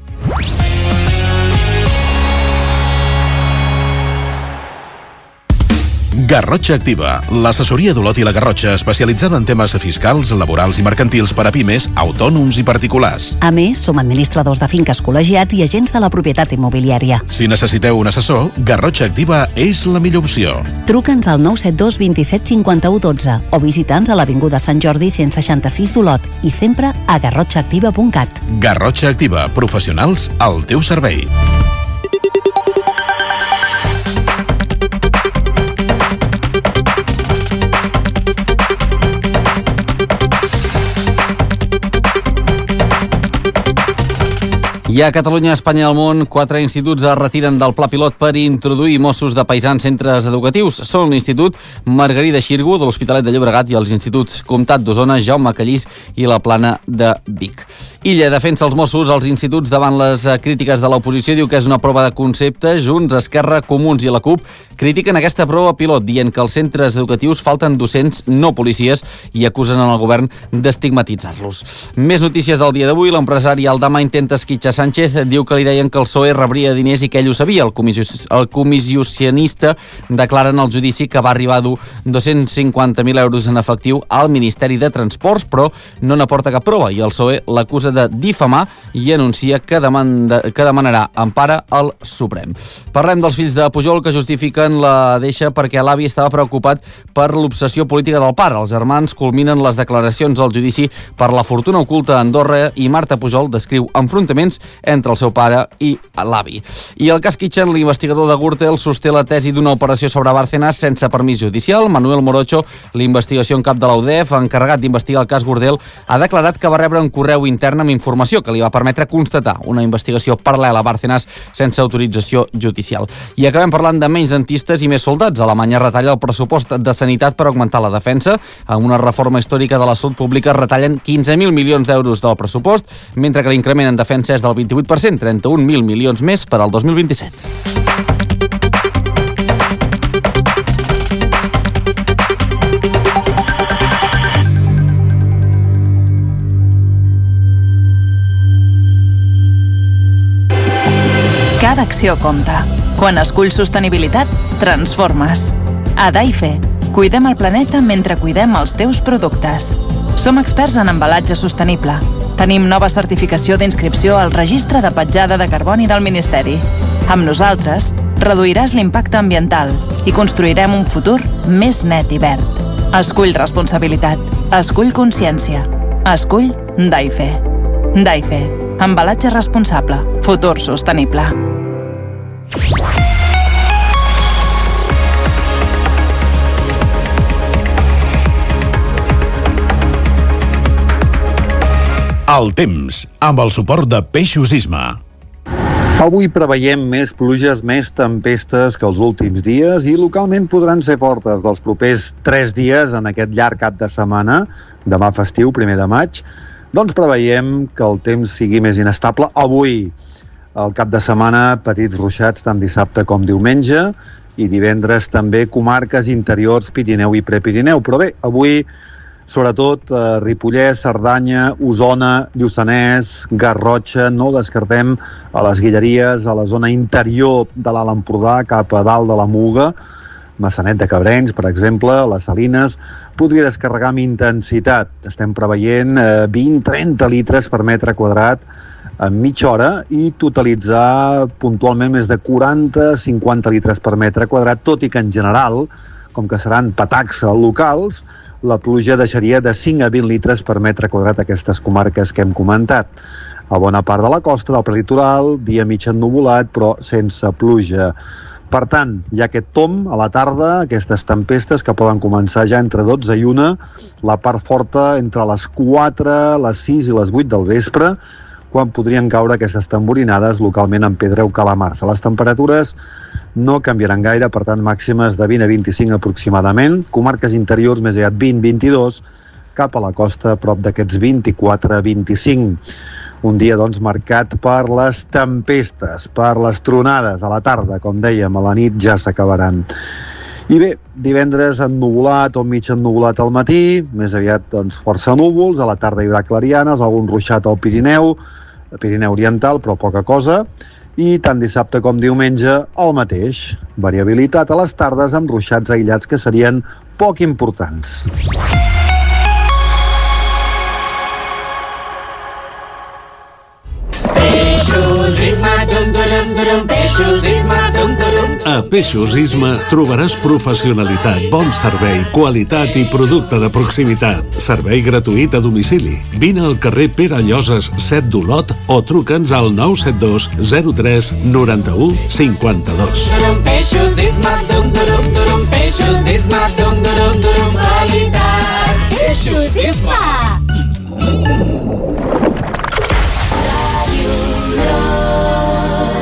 Garrotxa Activa, l'assessoria d'Olot i la Garrotxa especialitzada en temes fiscals, laborals i mercantils per a pimes, autònoms i particulars. A més, som administradors de finques col·legiats i agents de la propietat immobiliària. Si necessiteu un assessor, Garrotxa Activa és la millor opció. Truca'ns al 972 27 51 12 o visita'ns a l'Avinguda Sant Jordi 166 d'Olot i sempre a garrotxaactiva.cat. Garrotxa Activa, professionals al teu servei. I a Catalunya, Espanya i el món, 4 instituts es retiren del pla pilot per introduir Mossos de paisans centres educatius. Són l'Institut Margarida Xirgu de l'Hospitalet de Llobregat i els instituts Comtat d'Osona, Jaume Callís i la Plana de Vic. Illa defensa els Mossos als instituts davant les crítiques de l'oposició, diu que és una prova de concepte. Junts, Esquerra, Comuns i la CUP critiquen aquesta prova pilot, dient que als centres educatius falten docents, no policies, i acusen el govern d'estigmatitzar-los. Més notícies del dia d'avui. L'empresari Aldama intenta esquitxar Sánchez, diu que li deien que el PSOE rebria diners i que ell ho sabia. El comissionista declara en el judici que va arribar a dur 250.000 euros en efectiu al Ministeri de Transports, però no n'aporta cap prova, i el PSOE l'acusa de difamar i anuncia que demanarà empara al Suprem. Parlem dels fills de Pujol, que justifiquen la deixa perquè l'avi estava preocupat per l'obsessió política del pare. Els germans culminen les declaracions al judici per la fortuna oculta a Andorra i Marta Pujol descriu enfrontaments entre el seu pare i l'avi. I el cas Kitchen, l'investigador de Gürtel, sosté la tesi d'una operació sobre Bárcenas sense permís judicial. Manuel Morocho, l'investigació en cap de la UDEF, encarregat d'investigar el cas Gürtel, ha declarat que va rebre un correu intern amb informació que li va permetre constatar una investigació paral·lela a Bárcenas sense autorització judicial. I acabem parlant de menys dentistes i més soldats. Alemanya retalla el pressupost de sanitat per augmentar la defensa. Amb una reforma històrica de la salut pública retallen 15.000 milions d'euros del pressupost, mentre que l'increment en defensa és del 28%, 31.000 milions més per al 2027. Cada acció compta. Quan esculls sostenibilitat, transformes. A Daife, cuidem el planeta mentre cuidem els teus productes. Som experts en embalatge sostenible. Tenim nova certificació d'inscripció al Registre de Petjada de Carboni del Ministeri. Amb nosaltres, reduiràs l'impacte ambiental i construirem un futur més net i verd. Escull responsabilitat. Escull consciència. Escull Daife. Daife. Embalatge responsable. Futur sostenible. El temps, amb el suport de Peixos Isma. Avui preveiem més pluges, més tempestes que els últims dies i localment podran ser fortes dels propers 3 dies en aquest llarg cap de setmana, demà festiu, 1 de maig. Doncs preveiem que el temps sigui més inestable. Avui, el cap de setmana, petits ruixats tant dissabte com diumenge, i divendres també comarques interiors, Pirineu i Prepirineu. Però bé, avui sobretot Ripollès, Cerdanya, Osona, Lluçanès, Garrotxa, no descartem a les Guilleries, a la zona interior de l'Alt Empordà, cap a dalt de la Muga, Maçanet de Cabrenys, per exemple, les Salines, podria descarregar amb intensitat. Estem preveient 20-30 litres per metre quadrat en mitja hora i totalitzar puntualment més de 40-50 litres per metre quadrat, tot i que en general, com que seran patacs locals, la pluja deixaria de 5 a 20 litres per metre quadrat a aquestes comarques que hem comentat. A bona part de la costa, del prelitoral, dia mig ennuvolat, però sense pluja. Per tant, hi ha aquest tom a la tarda, aquestes tempestes que poden començar ja entre 12 i 1, la part forta entre les 4, les 6 i les 8 del vespre, quan podrien caure aquestes tamborinades localment en pedra o calamars. Les temperatures no canviaran gaire, per tant, màximes de 20 a 25 aproximadament. Comarques interiors més aviat 20-22, cap a la costa prop d'aquests 24 a 25. Un dia, doncs, marcat per les tempestes, per les tronades a la tarda, com dèiem, a la nit ja s'acabaran. I bé, divendres ennuvolat o mig ennuvolat al matí, més aviat doncs, força núvols, a la tarda hi haurà clarianes, algun ruixat al Pirineu Oriental, però poca cosa, i tant dissabte com diumenge el mateix. Variabilitat a les tardes amb ruixats aïllats que serien poc importants. A Peixos Isma trobaràs professionalitat, bon servei, qualitat i producte de proximitat. Servei gratuït a domicili. Vine al carrer Pere Lloses 7 d'Olot o truca'ns al 972 03 91 52. Peixos Isma, Peixos Isma, qualitat. Peixos Isma.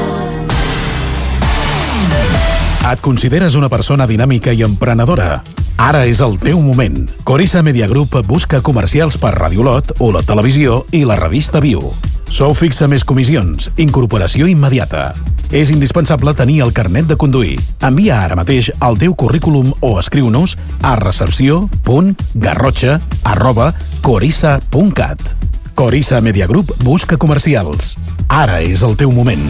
Et consideres una persona dinàmica i emprenedora? Ara és el teu moment. Corissa Media Group busca comercials per Ràdio Olot, Olot Televisió i la revista Viu. Sou fixa més comissions, incorporació immediata. És indispensable tenir el carnet de conduir. Envia ara mateix el teu currículum o escriu-nos a recepció.garrotxa@corissa.cat. Corissa Media Group busca comercials. Ara és el teu moment.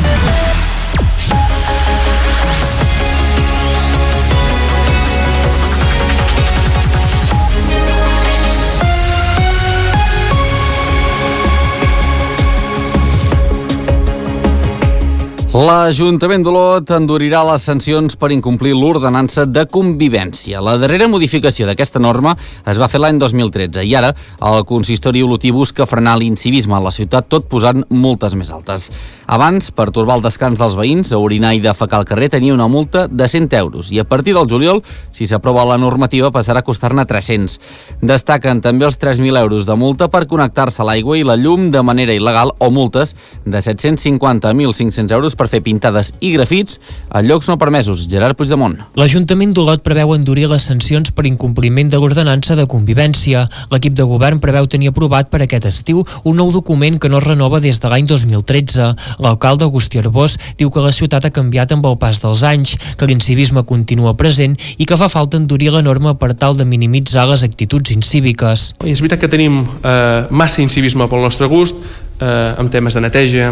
L'Ajuntament d'Olot endurirà les sancions per incomplir l'ordenança de convivència. La darrera modificació d'aquesta norma es va fer l'any 2013 i ara el consistori olotí busca frenar l'incivisme a la ciutat, tot posant multes més altes. Abans, per torbar el descans dels veïns, a orinar i defecar al carrer tenia una multa de 100 euros i a partir del juliol, si s'aprova la normativa, passarà a costar-ne 300. Destaquen també els 3.000 euros de multa per connectar-se a l'aigua i la llum de manera il·legal o multes de 750 a 1.500 euros per fer pintades i grafits a llocs no permesos. Gerard Puigdemont. L'Ajuntament d'Olot preveu endurir les sancions per incompliment de l'ordenança de convivència. L'equip de govern preveu tenir aprovat per aquest estiu un nou document que no es renova des de l'any 2013. L'alcalde Agustí Arbós diu que la ciutat ha canviat amb el pas dels anys, que l'incivisme continua present i que fa falta endurir la norma per tal de minimitzar les actituds incíviques. I és veritat que tenim massa incivisme pel nostre gust, amb temes de neteja,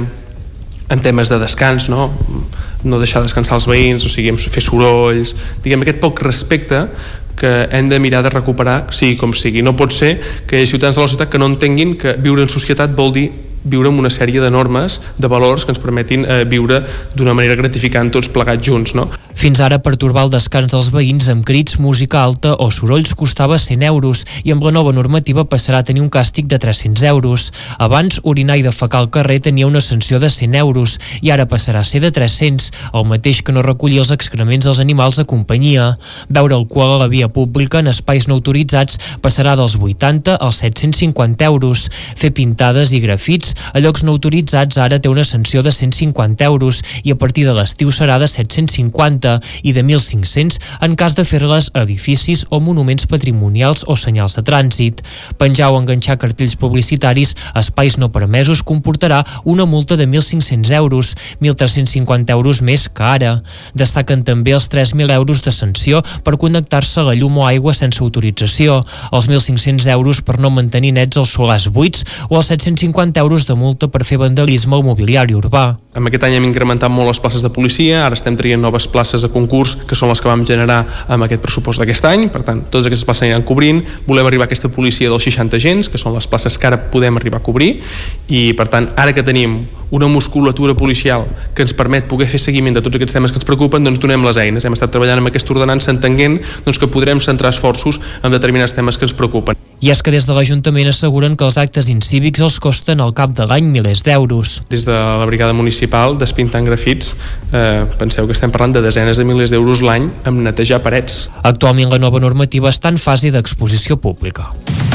en temes de descans, no deixar descansar els veïns, o sigui, fer sorolls, diguem, aquest poc respecte que hem de mirar de recuperar, sigui com sigui. No pot ser que hi hagi ciutadans de la ciutat que no entenguin que viure en societat vol dir viure amb una sèrie de normes, de valors que ens permetin viure d'una manera gratificant tots plegats junts, no? Fins ara, pertorbar el descans dels veïns amb crits, música alta o sorolls costava 100 euros i amb la nova normativa passarà a tenir un càstig de 300 euros. Abans, orinar i defecar al carrer tenia una sanció de 100 euros i ara passarà a ser de 300, el mateix que no recollir els excrements dels animals de companyia. Beure alcohol a la via pública en espais no autoritzats passarà dels 80 als 750 euros. Fer pintades i grafits a llocs no autoritzats ara té una sanció de 150 euros i a partir de l'estiu serà de 750 i de 1.500 en cas de fer-les a edificis o monuments patrimonials o senyals de trànsit. Penjar o enganxar cartells publicitaris a espais no permesos comportarà una multa de 1.500 euros, 1.350 euros més que ara. Destaquen també els 3.000 euros de sanció per connectar-se a la llum o aigua sense autorització, els 1.500 euros per no mantenir nets els solars buits o els 750 euros de multa per fer vandalisme al mobiliari urbà. En aquest any hem incrementat molt les places de policia, ara estem traient noves places a concurs, que són les que vam generar amb aquest pressupost d'aquest any, per tant, totes aquestes places aniran cobrint. Volem arribar a aquesta policia dels 60 agents, que són les places que ara podem arribar a cobrir, i per tant, ara que tenim una musculatura policial que ens permet poder fer seguiment de tots aquests temes que ens preocupen, doncs donem les eines. Hem estat treballant amb aquesta ordenança entenent doncs, que podrem centrar esforços en determinats temes que ens preocupen. I és que des de l'Ajuntament asseguren que els actes incívics els costen al cap de l'any milers d'euros. Des de la brigada municipal, despintant grafits, penseu que estem parlant de desenes de milers d'euros l'any amb netejar parets. Actualment la nova normativa està en fase d'exposició pública.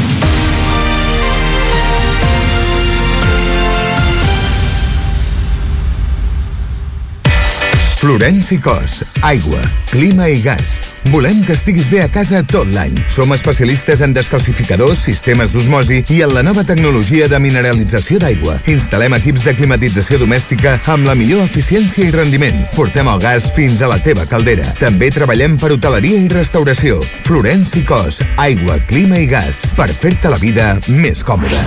Florenci Cos, aigua, clima i gas. Volem que estiguis bé a casa tot l'any. Som especialistes en descalcificadors, sistemes d'osmosi i en la nova tecnologia de mineralització d'aigua. Instal·lem equips de climatització domèstica amb la millor eficiència i rendiment. Portem el gas fins a la teva caldera. També treballem per hoteleria i restauració. Florenci Cos, aigua, clima i gas. Per fer-te la vida més còmoda.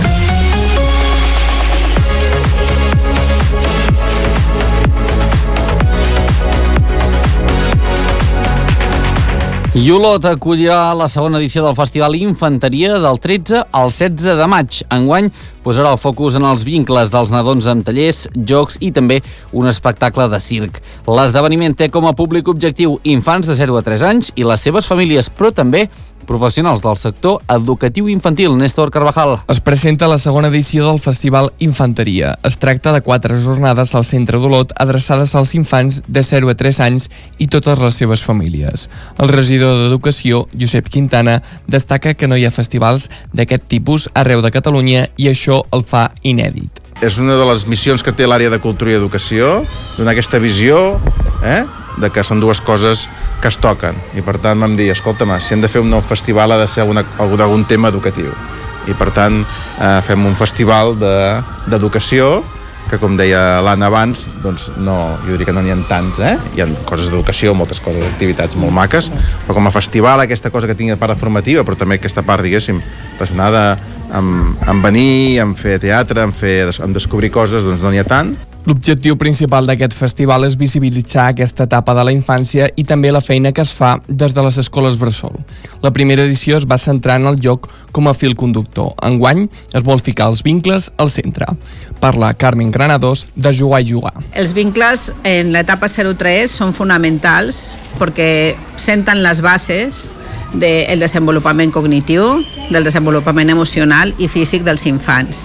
I Olot acollirà la segona edició del Festival Infanteria del 13 al 16 de maig. Enguany posarà el focus en els vincles dels nadons amb tallers, jocs i també un espectacle de circ. L'esdeveniment té com a públic objectiu infants de 0 a 3 anys i les seves famílies, però també professionals del sector educatiu infantil. Néstor Carvajal. Es presenta la segona edició del Festival Infanteria. Es tracta de 4 jornades al centre d'Olot adreçades als infants de 0 a 3 anys i totes les seves famílies. El regidor d'Educació, Josep Quintana, destaca que no hi ha festivals d'aquest tipus arreu de Catalunya i això el fa inèdit. És una de les missions que té l'àrea de Cultura i Educació, donar aquesta visió, de que són dues coses que es toquen, i per tant vam dir, escolta'm, si hem de fer un nou festival ha de ser d'algun tema educatiu, i per tant fem un festival d'educació que, com deia l'Anna abans, doncs no, jo diria que no n'hi ha tants, hi ha coses d'educació, moltes coses, activitats molt maques, però com a festival aquesta cosa que tingui part formativa, però també aquesta part, diguéssim, relacionada amb venir, amb fer teatre, amb descobrir coses, doncs no n'hi ha tant. L'objectiu principal d'aquest festival és visibilitzar aquesta etapa de la infància i també la feina que es fa des de les escoles bressol. La primera edició es va centrar en el joc com a fil conductor. Enguany es vol ficar els vincles al centre. Parla Carmen Granados de Jugar i Jugar. Els vincles en l'etapa 0-3 són fonamentals perquè senten les bases del desenvolupament cognitiu, del desenvolupament emocional i físic dels infants.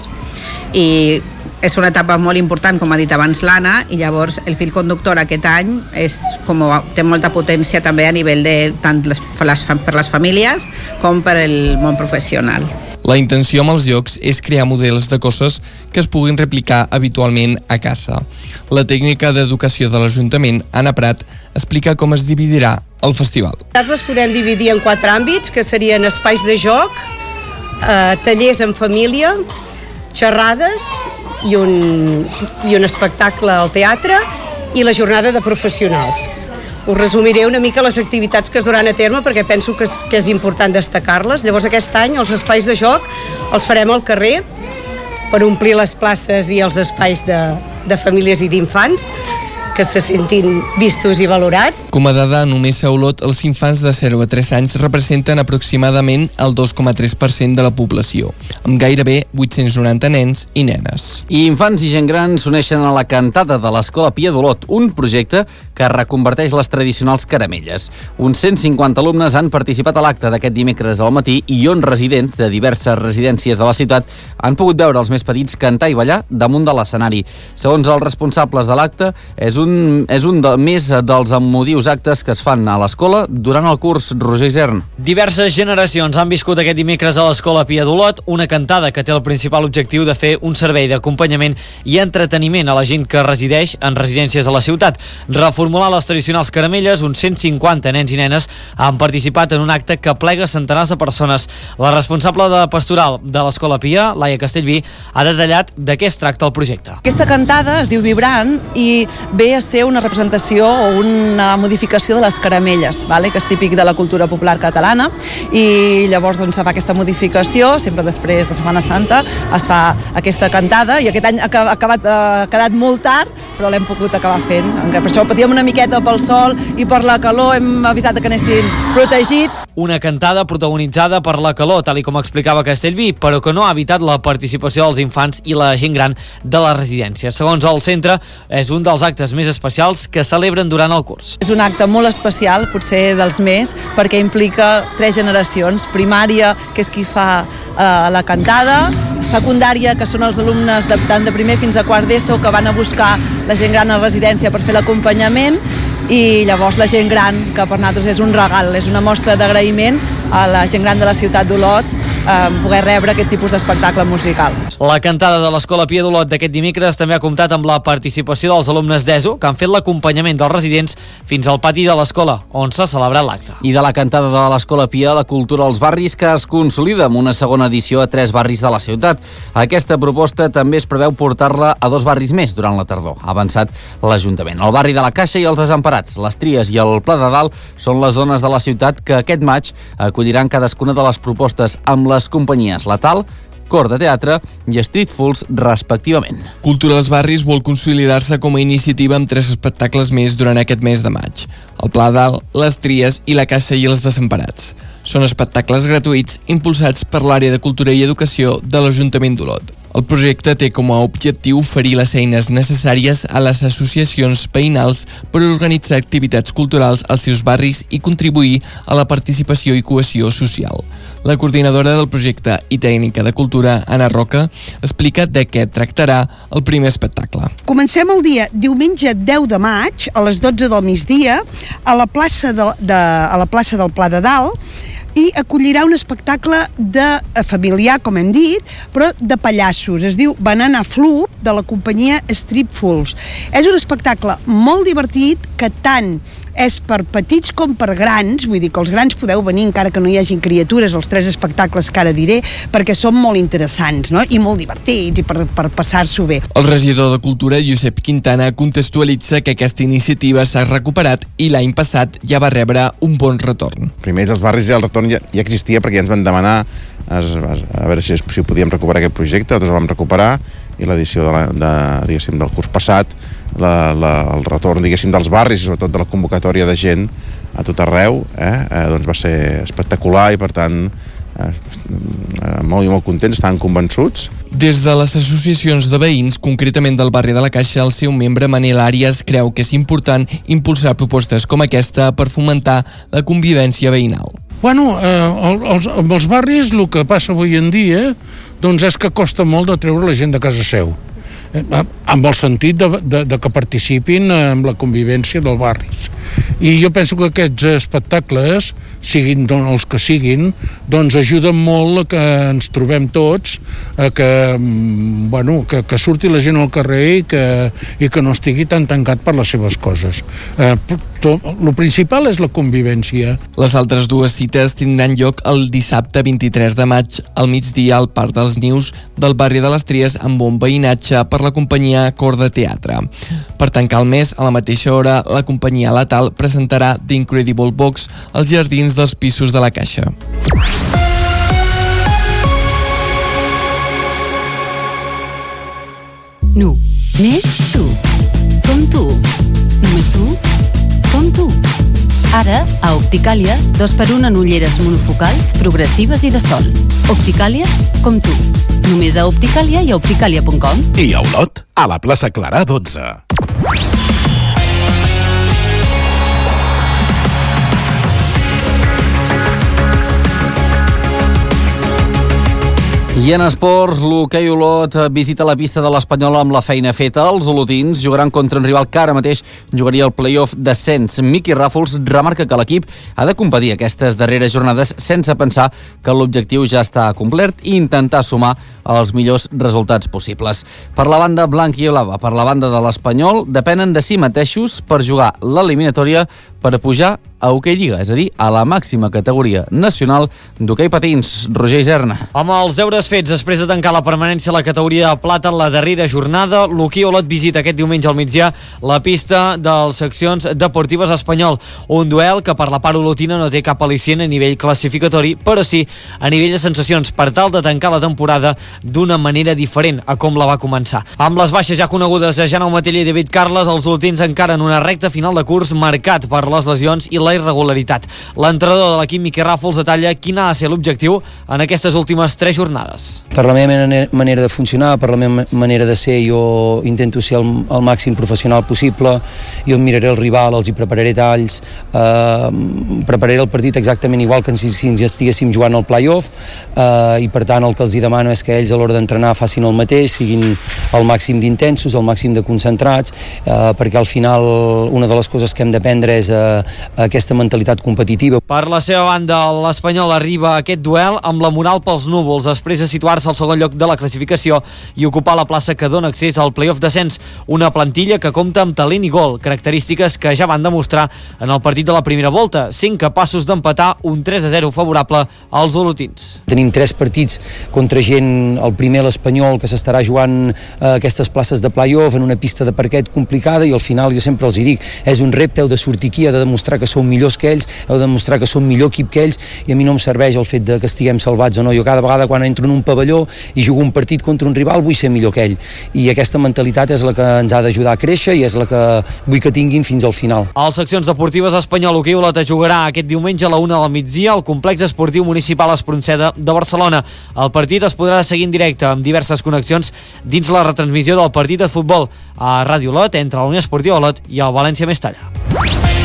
I és una etapa molt important, com ha dit abans l'Anna, i llavors el fil conductor aquest any té molta potència també a nivell de tant per les famílies com per el món professional. La intenció amb els jocs és crear models de coses que es puguin replicar habitualment a casa. La tècnica d'educació de l'Ajuntament, Anna Prat, explica com es dividirà el festival. Les podem dividir en 4 àmbits, que serien espais de joc, tallers en família, xerrades i un espectacle al teatre i la jornada de professionals. Us resumiré una mica les activitats que es duran a terme perquè penso que és important destacar-les. Llavors aquest any els espais de joc els farem al carrer per omplir les places i els espais de famílies i d'infants que se sentin vistos i valorats. Com a dada, només a Olot els infants de 0 a 3 anys representen aproximadament el 2,3% de la població, amb gairebé 890 nens i nenes. I infants i gent gran s'uneixen a la cantada de l'Escola Pia d'Olot, un projecte que reconverteix les tradicionals caramelles. Uns 150 alumnes han participat a l'acte d'aquest dimecres al matí i on residents de diverses residències de la ciutat han pogut veure els més petits cantar i ballar damunt de l'escenari. Segons els responsables de l'acte, és un més dels emotius actes que es fan a l'escola durant el curs. Roger Isern. Diverses generacions han viscut aquest dimecres a l'Escola Pia d'Olot una cantada que té el principal objectiu de fer un servei d'acompanyament i entreteniment a la gent que resideix en residències a la ciutat. Reformular les tradicionals caramelles, uns 150 nens i nenes han participat en un acte que plega centenars de persones. La responsable de pastoral de l'Escola Pia, Laia Castellví, ha detallat de què es tracta el projecte. Aquesta cantada es diu Vibrant i ve a ser una representació o una modificació de les caramelles, que és típic de la cultura popular catalana, i llavors se fa aquesta modificació, sempre després de Setmana Santa es fa aquesta cantada, i aquest any ha quedat molt tard, però l'hem pogut acabar fent. Per això patíem una miqueta pel sol i per la calor, hem avisat que anessin protegits. Una cantada protagonitzada per la calor, tal com explicava Castellví, però que no ha evitat la participació dels infants i la gent gran de la residència. Segons el centre, és un dels actes més especials que celebren durant el curs. És un acte molt especial, potser dels més, perquè implica 3 generacions. Primària, que és qui fa la cantada, secundària, que són els alumnes tant de primer fins a quart d'ESO que van a buscar la gent gran a la residència per fer l'acompanyament, i llavors la gent gran, que per nosaltres és un regal, és una mostra d'agraïment a la gent gran de la ciutat d'Olot poder rebre aquest tipus d'espectacle musical. La cantada de l'Escola Pia d'Olot d'aquest dimecres també ha comptat amb la participació dels alumnes d'ESO que han fet l'acompanyament dels residents fins al pati de l'escola, on s'ha celebrat l'acte. I de la cantada de l'Escola Pia, la cultura als barris, que es consolida amb una segona edició a 3 barris de la ciutat. Aquesta proposta també es preveu portar-la a 2 barris més durant la tardor, ha avançat l'Ajuntament. El barri de la Caixa i els Desemparats, les Tries i el Pla de Dalt són les zones de la ciutat que aquest maig acolliran cadascuna de les propostes amb les companyies Latal, Cor de Teatre i Street Fools, respectivament. Cultura dels Barris vol consolidar-se com a iniciativa amb 3 espectacles més durant aquest mes de maig. El Pla Dalt, les Tries i la Caixa i els Desemparats. Són espectacles gratuïts impulsats per l'àrea de Cultura i Educació de l'Ajuntament d'Olot. El projecte té com a objectiu oferir les eines necessàries a les associacions veïnals per organitzar activitats culturals als seus barris i contribuir a la participació i cohesió social. La coordinadora del projecte i tècnica de cultura, Anna Roca, explica de què tractarà el primer espectacle. Comencem el dia diumenge 10 de maig a les 12 del migdia a la plaça del Pla de Dalt, i acollirà un espectacle familiar, com hem dit, però de pallassos. Es diu Banana Floop, de la companyia Street Fools. És un espectacle molt divertit que tant és per petits com per grans, vull dir que els grans podeu venir encara que no hi hagi criatures, els 3 espectacles que ara diré, perquè són molt interessants, no? I molt divertits i per passar-s'ho bé. El regidor de Cultura, Josep Quintana, contextualitza que aquesta iniciativa s'ha recuperat i l'any passat ja va rebre un bon retorn. Primer els barris el retorn ja existia perquè ja ens van demanar a veure si podíem recuperar aquest projecte, nosaltres el vam recuperar i l'edició del curs passat, el retorn dels barris, sobretot de la convocatòria de gent a tot arreu, doncs va ser espectacular i per tant molt contents, estaven convençuts. Des de les associacions de veïns, concretament del barri de la Caixa, el seu membre Manel Àrias creu que és important impulsar propostes com aquesta per fomentar la convivència veïnal. Bueno, amb els barris el que passa avui en dia doncs és que costa molt de treure la gent de casa seu, amb el sentit de que participin en la convivència dels barris. I jo penso que aquests espectacles, siguin els que siguin, doncs ajuden molt a que ens trobem tots, que surti la gent al carrer i que no estigui tan tancat per les seves coses. El principal és la convivència. Les altres dues cites tindran lloc el dissabte 23 de maig al migdia al Parc dels Nius del barri de les Tries amb bon veïnatge per la companyia Cor de Teatre. Per tancar el mes, a la mateixa hora, la companyia Latal presentarà The Incredible Box als jardins dels pisos de la Caixa. Només tu. Com tu. Només tu. Com tu. Ara, a Opticàlia, 2x1 en ulleres monofocals, progressives i de sol. Opticàlia, com tu. Només a Opticàlia i a opticàlia.com. I a Olot, a la plaça Clarà 12. I en esports, l'hoquei Olot visita la pista de l'Espanyol amb la feina feta. Els olotins jugaran contra un rival que ara mateix jugaria el play-off d'ascens. Miqui Ràfols remarca que l'equip ha de competir aquestes darreres jornades sense pensar que l'objectiu ja està complert i intentar sumar els millors resultats possibles. Per la banda blanc i blava, per la banda de l'Espanyol, depenen de si mateixos per jugar l'eliminatòria per pujar a Hoquei Lliga, és a dir, a la màxima categoria nacional d'hoquei patins. Roger Iserna. Amb els deures fets després de tancar la permanència a la categoria de plata en la darrera jornada, l'hoquei Olot visita aquest diumenge al migdia la pista dels seccions deportives Espanyol. Un duel que per la part olotina no té cap al·licient a nivell classificatori, però sí a nivell de sensacions per tal de tancar la temporada d'una manera diferent a com la va començar. Amb les baixes ja conegudes a Jaume Matella i David Carles, els olotins encara en una recta final de curs marcat per les lesions i la irregularitat. L'entrenador de l'equip, Miqui Ràfols, detalla quin ha de ser l'objectiu en aquestes últimes 3 jornades. Per la meva manera de funcionar, per la meva manera de ser, jo intento ser el màxim professional possible, jo em miraré el rival, els hi prepararé talls, prepararé el partit exactament igual que si ens estiguéssim jugant al play-off, i per tant el que els hi demano és que ells a l'hora d'entrenar facin el mateix, siguin el màxim d'intensos, el màxim de concentrats, perquè al final una de les coses que hem d'aprendre és aquesta mentalitat competitiva. Per la seva banda, l'Espanyol arriba a aquest duel amb la moral pels núvols, després de situar-se al segon lloc de la classificació i ocupar la plaça que dona accés al play-off d'ascens. Una plantilla que compta amb talent i gol, característiques que ja van demostrar en el partit de la primera volta, sent capaços d'empatar un 3-0 favorable als olotins. Tenim 3 partits contra gent, el primer l'Espanyol, que s'estarà jugant aquestes places de play-off en una pista de parquet complicada, i al final jo sempre els hi dic, és un repte, heu de sortir aquí, heu de demostrar que sou millors que ells, heu de demostrar que som millor equip que ells, i a mi no em serveix el fet de que estiguem salvats o no. Jo cada vegada quan entro en un pavelló i jugo un partit contra un rival vull ser millor que ell, i aquesta mentalitat és la que ens ha d'ajudar a créixer i és la que vull que tinguin fins al final. A les seccions deportives Espanyol, hoquei Olot jugarà aquest diumenge a la 1 del migdia al complex esportiu municipal Espronceda de Barcelona. El partit es podrà seguir en directe amb diverses connexions dins la retransmissió del partit de futbol a Ràdio Olot entre la Unió Esportiva Olot i el València Mestalla.